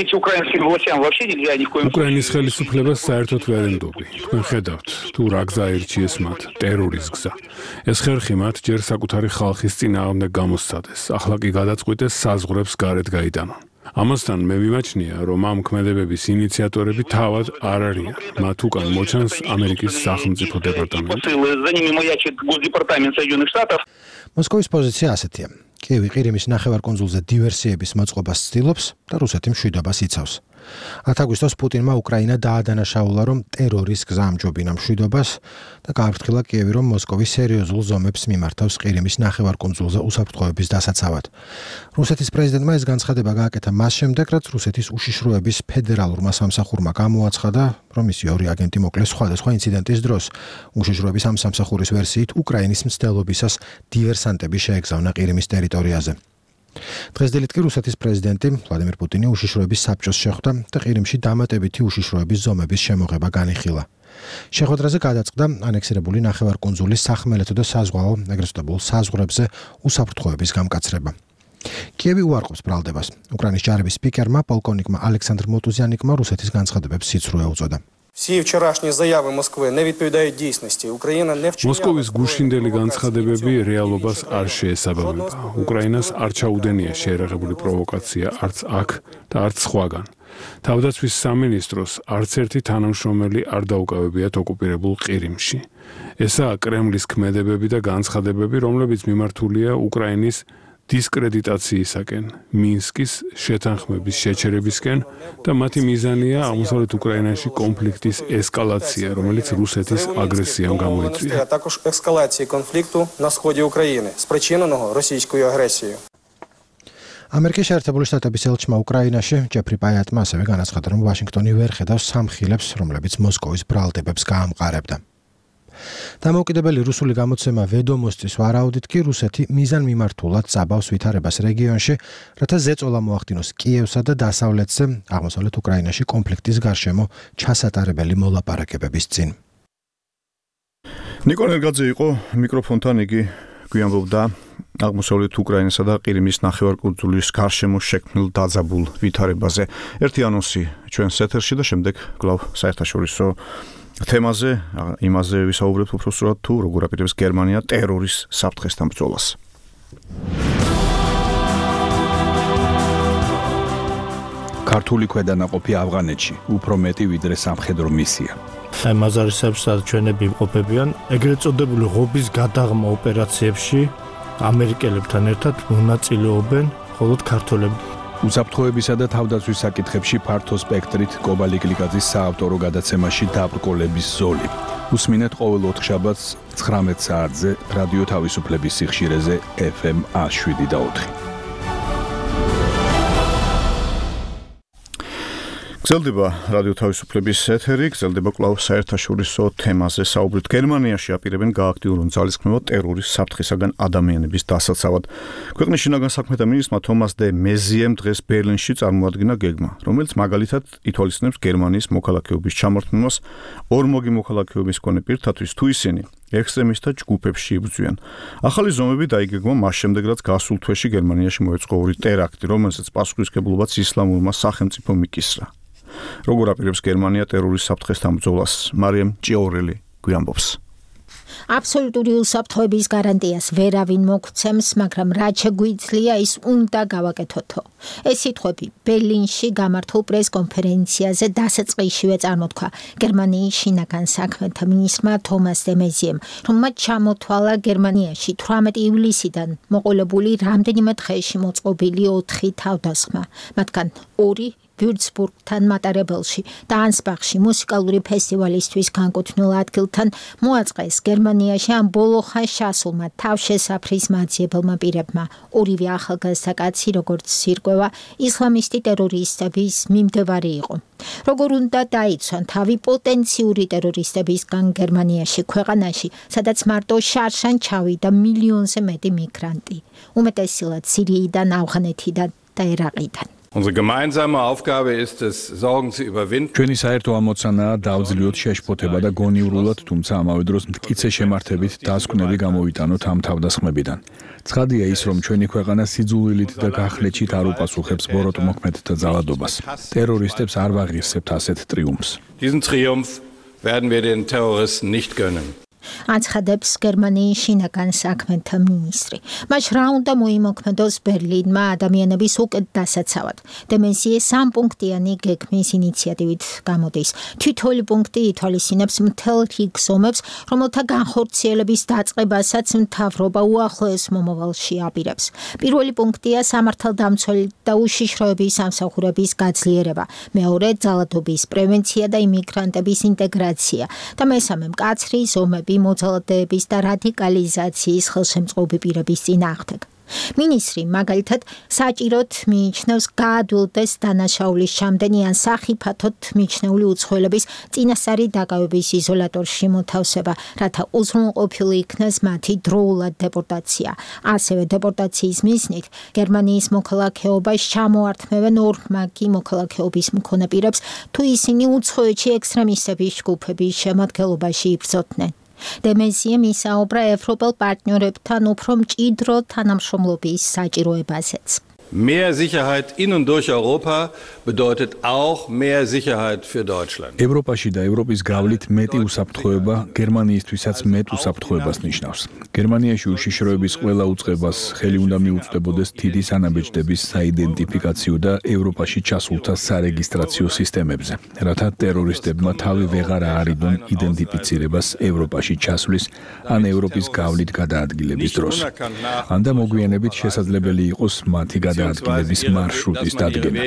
უკრაინის ხელისუფლებას საერთოდ ვერ ენდობი. თქვენ ხედავთ, თუ რა გზა ირჩიეს მათ, ტერორის გზა. ეს ხერხი მათ ჯერ საკუთარი ხალხის წინააღმდეგ გამოსცადეს, ახლა კი გადაწყვიტეს საზღვრებს გარეთ გაიტანონ. ამასთან მე მიმაჩნია, რომ ამ ქმედებების ინიციატორები თავად არ არიან. მათ უკან მოჩანს ამერიკის სახელმწიფო დეპარტამენტი. მოსკოვის პოზიცია ასეთია. კიევი ყირიმის ნახევარკუნძულზე დივერსიების მოწყობას ცდილობს და რუსეთი მშვიდობას იცავს. ათი აგვისტოს პუტინმა უკრაინა დაადანაშაულა, რომ ტერორის გზა ამჯობინა მშვიდობას და გააფრთხილა კიევი, რომ მოსკოვი სერიოზულ ზომებს მიმართავს ყირიმის ნახევარკუნძულზე უსაფრთხოების დასაცავად. რუსეთის პრეზიდენტმა ეს განცხადება გააკეთა მას შემდეგ, რაც რუსეთის უშიშროების ფედერალურმა სამსახურმა გამოაცხადა, რომ მისი ორი აგენტი მოკლეს სხვადასხვა ინციდენტის დროს. უშიშროების ამ სამსახურის ვერსიით უკრაინის მცდელობისას დივერსანტები შეეგზავნა ყირიმის ტერიტორიაზე. დღესდღეობით კი რუსეთის პრეზიდენტი ვლადიმერ პუტინი უშიშროების საბჭოს შეხვდა და ყირიმში დამატებითი უშიშროების ზომების შემოღება განიხილა. შეხვედრაზე გადაწყდა ანექსირებული ნახევარკუნძულის სახმელეთო და საზღვაო ეგრეთ წოდებულ საზღვრებზე უსაფრთხოების გამკაცრება. კიევი უარყოფს ბრალდებას. უკრაინის ჯარების სპიკერმა პოლკოვნიკმა ალექსანდრ მოტუზიანიკმა რუსეთის განცხადებებს სიცრუე უწოდა. Всі вчорашні заяви Москви не відповідають дійсності. Україна не вчиняла მოსკოვის გუშინდელი განცხადებები რეალობას არ შეესაბამება. უკრაინას არ ჩაუდენია შეერაღებული პროვოკაცია არც აქ და არც სხვაგან. თავდაცვის სამინისტროს არც ერთი თანამშრომელი არ დაუკავებიათ ოკუპირებულ ყირიმში. ესაა კრემლის ქმედებები და განცხადებები, რომლებიც მიმართულია უკრაინის დისკრედიტაციისაკენ, მინსკის შეთანხმების შეჩერებისკენ და მათი მიზანია აღმოსავლეთ უკრაინაში კონფლიქტის ესკალაცია, რომელიც რუსეთის აგრესიამ გამოიწვია. а також ескалації конфлікту на сході України, спричиненого російською агресією. ამერიკის შეერთებული შტატების ელჩმა უკრაინაში ჯეფრი პაიატმა ასევე განაცხადა, რომ ვაშინგტონი ვერ ხედავს სამხილებს, რომლებიც მოსკოვის ბრალდებებს გაამყარებდა. დამოუკიდებელი რუსული გამოცემა ვედომოსტის ვარაუდით კი რუსეთი მიზანმიმართულად წაბავს ვითარებას რეგიონში, რათა ზეწოლა მოახდინოს კიევსა და დასავლეთზე, აღმოსავლეთ უკრაინაში კონფლიქტის გარშემო ჩასატარებელი მოლაპარაკებების წინ. ნიკო ნერგაძე იყო მიკროფონთან, იგი გვიამბობდა აღმოსავლეთ უკრაინასა და ყირიმის ნახევარკუნძულის გარშემო შექმნილ დაძაბულ ვითარებაზე. ერთი ანონსი ჩვენს ეთერში და შემდეგ კვლავ საერთაშორისო თემაზე, იმაზე ვისაუბრებთ უფრო სწორად თუ როგორ აპირებს გერმანია ტერორის საფრთხესთან ბრძოლას. ქართული ქვედანაყოფი ავღანეთში უფრო მეტი ვიდრე სამხედრო მისია. აი მაზარისებს ჩვენები იმყოფებიან ეგრეთ წოდებული ღობის გადაღმა ოპერაციებში ამერიკელებთან ერთად მონაწილეობენ მხოლოდ ქართველები. უსაფრთხოებისა და თავდაცვის საკითხებში ფართო სპექტრით კობალი კლიკაძის საავტორო გადაცემაში დაბრკოლების ზოლი. უსმინეთ ყოველ ოთხშაბათს ცხრამეტ საათზე რადიო თავისუფლების სიხშირეზე ეფ ემ შვიდ და ოთხი. გრძელდება რადიო თავისუფლების ეთერი, გრძელდება კვლავ საერთაშორისო თემაზე საუბრით. გერმანიაში აპირებენ გააქტიურონ ძალისხმევა ტერორის საფრთხისაგან ადამიანების დასაცავად. ქვეყნის შინაგან საქმეთა მინისტრმა თომას დე მეზიემ დღეს ბერლინში წარმოადგინა გეგმა, რომელიც მაგალითად ითვალისწინებს გერმანიის მოქალაქეობის ჩამორთმევას ორმოგი მოქალაქეობის მქონე პირთათვის, თუ ისინი ექსტრემისტთა ჯგუფებში იბრძვიან. ახალი ზომები დაიგეგმა მას შემდეგ, რაც გასულ თვეში გერმანიაში მოეწყო ორი ტერაქტი, რომელსაც პასუხისმგებლობაც ისლამურმა სახელმწიფომ მიკისრა. როგორ აპირებს გერმანია ტერორის საფრთხესთან ბრძოლას? მარიამ ჭიაურელი გვიამბობს. აბსოლუტური უსაფრთხოების გარანტიას ვერავინ მოგცემს, მაგრამ რაც შეგვიძლია ის უნდა გავაკეთოთო. ეს სიტყვები ბერლინში გამართულ პრესკონფერენციაზე დასაწყისშივე წარმოთქვა გერმანიის შინაგან საქმეთა მინისტრმა თომას დე მეზიემ, რომელმაც ჩამოთვალა გერმანიაში თვრამეტი ივლისიდან მოყოლებული რამდენიმე დღეში მოწყობილი ოთხი თავდასხმა, მათგან ორი ვიურცბურგთან მატარებელში და ანსბახში მუსიკალური ფესტივალისთვის განკუთვნილ ადგილთან მოაწყეს გერმანიაში ამ ბოლო ხანს ჩასულმა თავშესაფრის მაძიებელმა პირებმა. ორივე ახალგაზრდა კაცი, როგორც ირკვევა, ისლამისტი ტერორისტების მიმდევარი იყო. როგორ უნდა დაიცვან თავი პოტენციური ტერორისტებისგან გერმანიაში, ქვეყანაში, სადაც მარტო შარშან ჩავიდა მილიონზე მეტი მიგრანტი, უმეტესილად სირიიდან, ავღანეთიდან და ერაყიდან. Unsere gemeinsame Aufgabe ist es, Sorgen zu überwinden. ჩვენი საერთო ამოცანაა დავძლიოთ შეშფოთება და გონივრულად, თუმცა ამავე დროს მტკიცე შემართებით დასკვნები გამოვიტანოთ ამ თავდასხმებიდან. ცხადია ის, რომ ჩვენი ქვეყანა სიძულვილით და გახლეჩით არ უპასუხებს ბოროტმოქმედთა ძალადობას. ტერორისტებს არ ვაღირსებთ ასეთ ტრიუმფს. Diesen Triumph werden wir den Terroristen nicht gönnen. აცხადებს გერმანიის შინაგან საქმეთა მინისტრი. მას რა უნდა მოიმოქმედოს ბერლინმა ადამიანების უკეთ დასაცავად. დე მეზიე სამპუნქტიანი გეგმის ინიციატივით გამოდის. თითოეული პუნქტი ითვალისწინებს მთელ რიგ ზომებს, რომელთა განხორციელების დაწყებასაც მთავრობა უახლოეს მომავალში აპირებს. პირველი პუნქტია სამართალდამცველი და უშიშროების სამსახურების გაძლიერება. მეორე ძალადობის პრევენცია და იმიგრანტების ინტეგრაცია და მესამე მკაცრი ზომები მოძალადეების და რადიკალიზაციის ხელშემწყობი პირების წინააღმდეგ. მინისტრი მაგალითად საჭიროდ მიიჩნევს გაადვილდეს დანაშაულის ჩამდენი ან სახიფათოდ მიჩნეული უცხოელების წინასწარი დაკავების იზოლატორში მოთავსება, რათა უზრუნველყოფილი იქნეს მათი დროულად დეპორტაცია. ასევე დეპორტაციის მიზნით გერმანიის მოქალაქეობას ჩამოართმევენ ორმაგი მოქალაქეობის მქონე პირებს, თუ ისინი უცხოეთში ექსტრემისტების ჯგუფების შემადგენლობაში იბრძოდნენ. დემენსიამ ისაუბრა ევროპელ პარტნიორებთან უფრო მჭიდრო თანამშრომლობის საჭიროებაზეც. Mehr Sicherheit in und durch Europa bedeutet auch mehr Sicherheit für Deutschland. ევროპაში და ევროპის გავლით მეტი უსაფრთხოება გერმანიისთვისაც მეტ უსაფრთხოებას ნიშნავს. გერმანიაში უშიშროების ყველა უწყებას ხელი უნდა მიუწვდებოდეს დიდი სანაბეჭდების საიდენტიფიკაციო და ევროპაში ჩასულთა სარეგისტრაციო სისტემებზე, რათა ტერორისტებმა თავი ვეღარ აარიდონ იდენტიფიცირებას ევროპაში ჩასვლის ან ევროპის გავლით გადაადგილების დროს. ან და მოგვიანებით შესაძლებელი იყოს მათი გადაადგილების მარშრუტის დადგენა.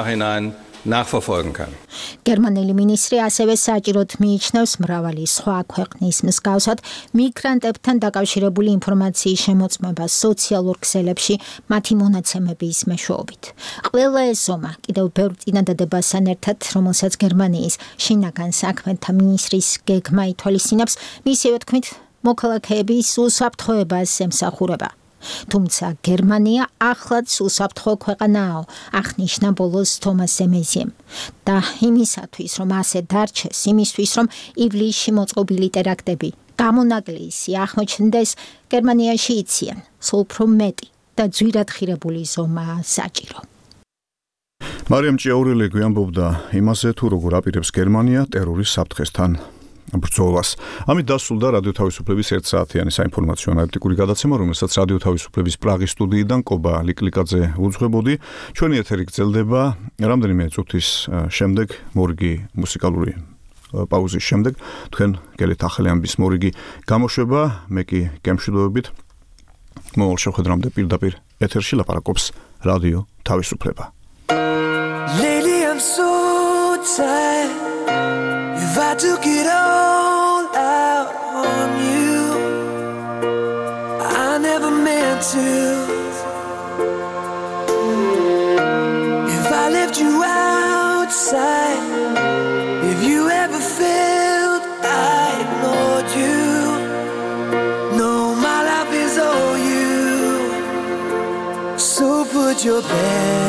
გერმანელი მინისტრი ასევე საჭიროდ მიიჩნევს მრავალი სხვა ქვეყნის მსგავსად მიგრანტებთან დაკავშირებული ინფორმაციის შემოწმებას სოციალურ ქსელებში მათი მონაცემების მეშვეობით. ყველა ეს ზომა კიდევ ბევრ წინადადებასთან ერთად, რომელსაც გერმანიის შინაგან საქმეთა მინისტრის გეგმა ითვალისწინებს, მისივე თქმით, მოქალაქეების უსაფრთხოებას ემსახურება. თუმცა გერმანია ახლაც უსაფრთხო ქვეყანაა, აღნიშნა ბოლოს თომას დე მეზიემ. და იმისათვის, რომ ასე დარჩეს, იმისთვის, რომ ივლისში მოწყობილი ტერაქტები გამონაკლისი აღმოჩნდეს, გერმანიაში იციან, სულ უფრო მეტი და ძვირად ხირებული ზომა საჭირო. მარიამ ჭიაურელი გვიამბობდა იმაზე, თუ როგორ აპირებს გერმანია ტერორის საფრთხესთან ბრძოლას. ამით დასრულდა რადიო თავისუფლების ერთ საათიანი საინფორმაციო ანალიტიკური გადაცემა, რომელსაც რადიო თავისუფლების პრაღის სტუდიიდან კობა ლიკლიკაძე უძღვებოდი. ჩვენი ეთერი გრძელდება რამდენიმე წუთის შემდეგ, მორიგი მუსიკალური პაუზის შემდეგ. თქვენ გელით ახალი ამბის მორიგი გამოშვება, მე კი გემშვიდობებით. მოვალ შეხვედრამდე პირდაპირ ეთერში ლაპარაკობს რადიო თავისუფლება. Lately I'm so tired. If I took it all out on you, I never meant to. If I left you outside, if you ever felt I ignored you, no, my life is all you. So put your best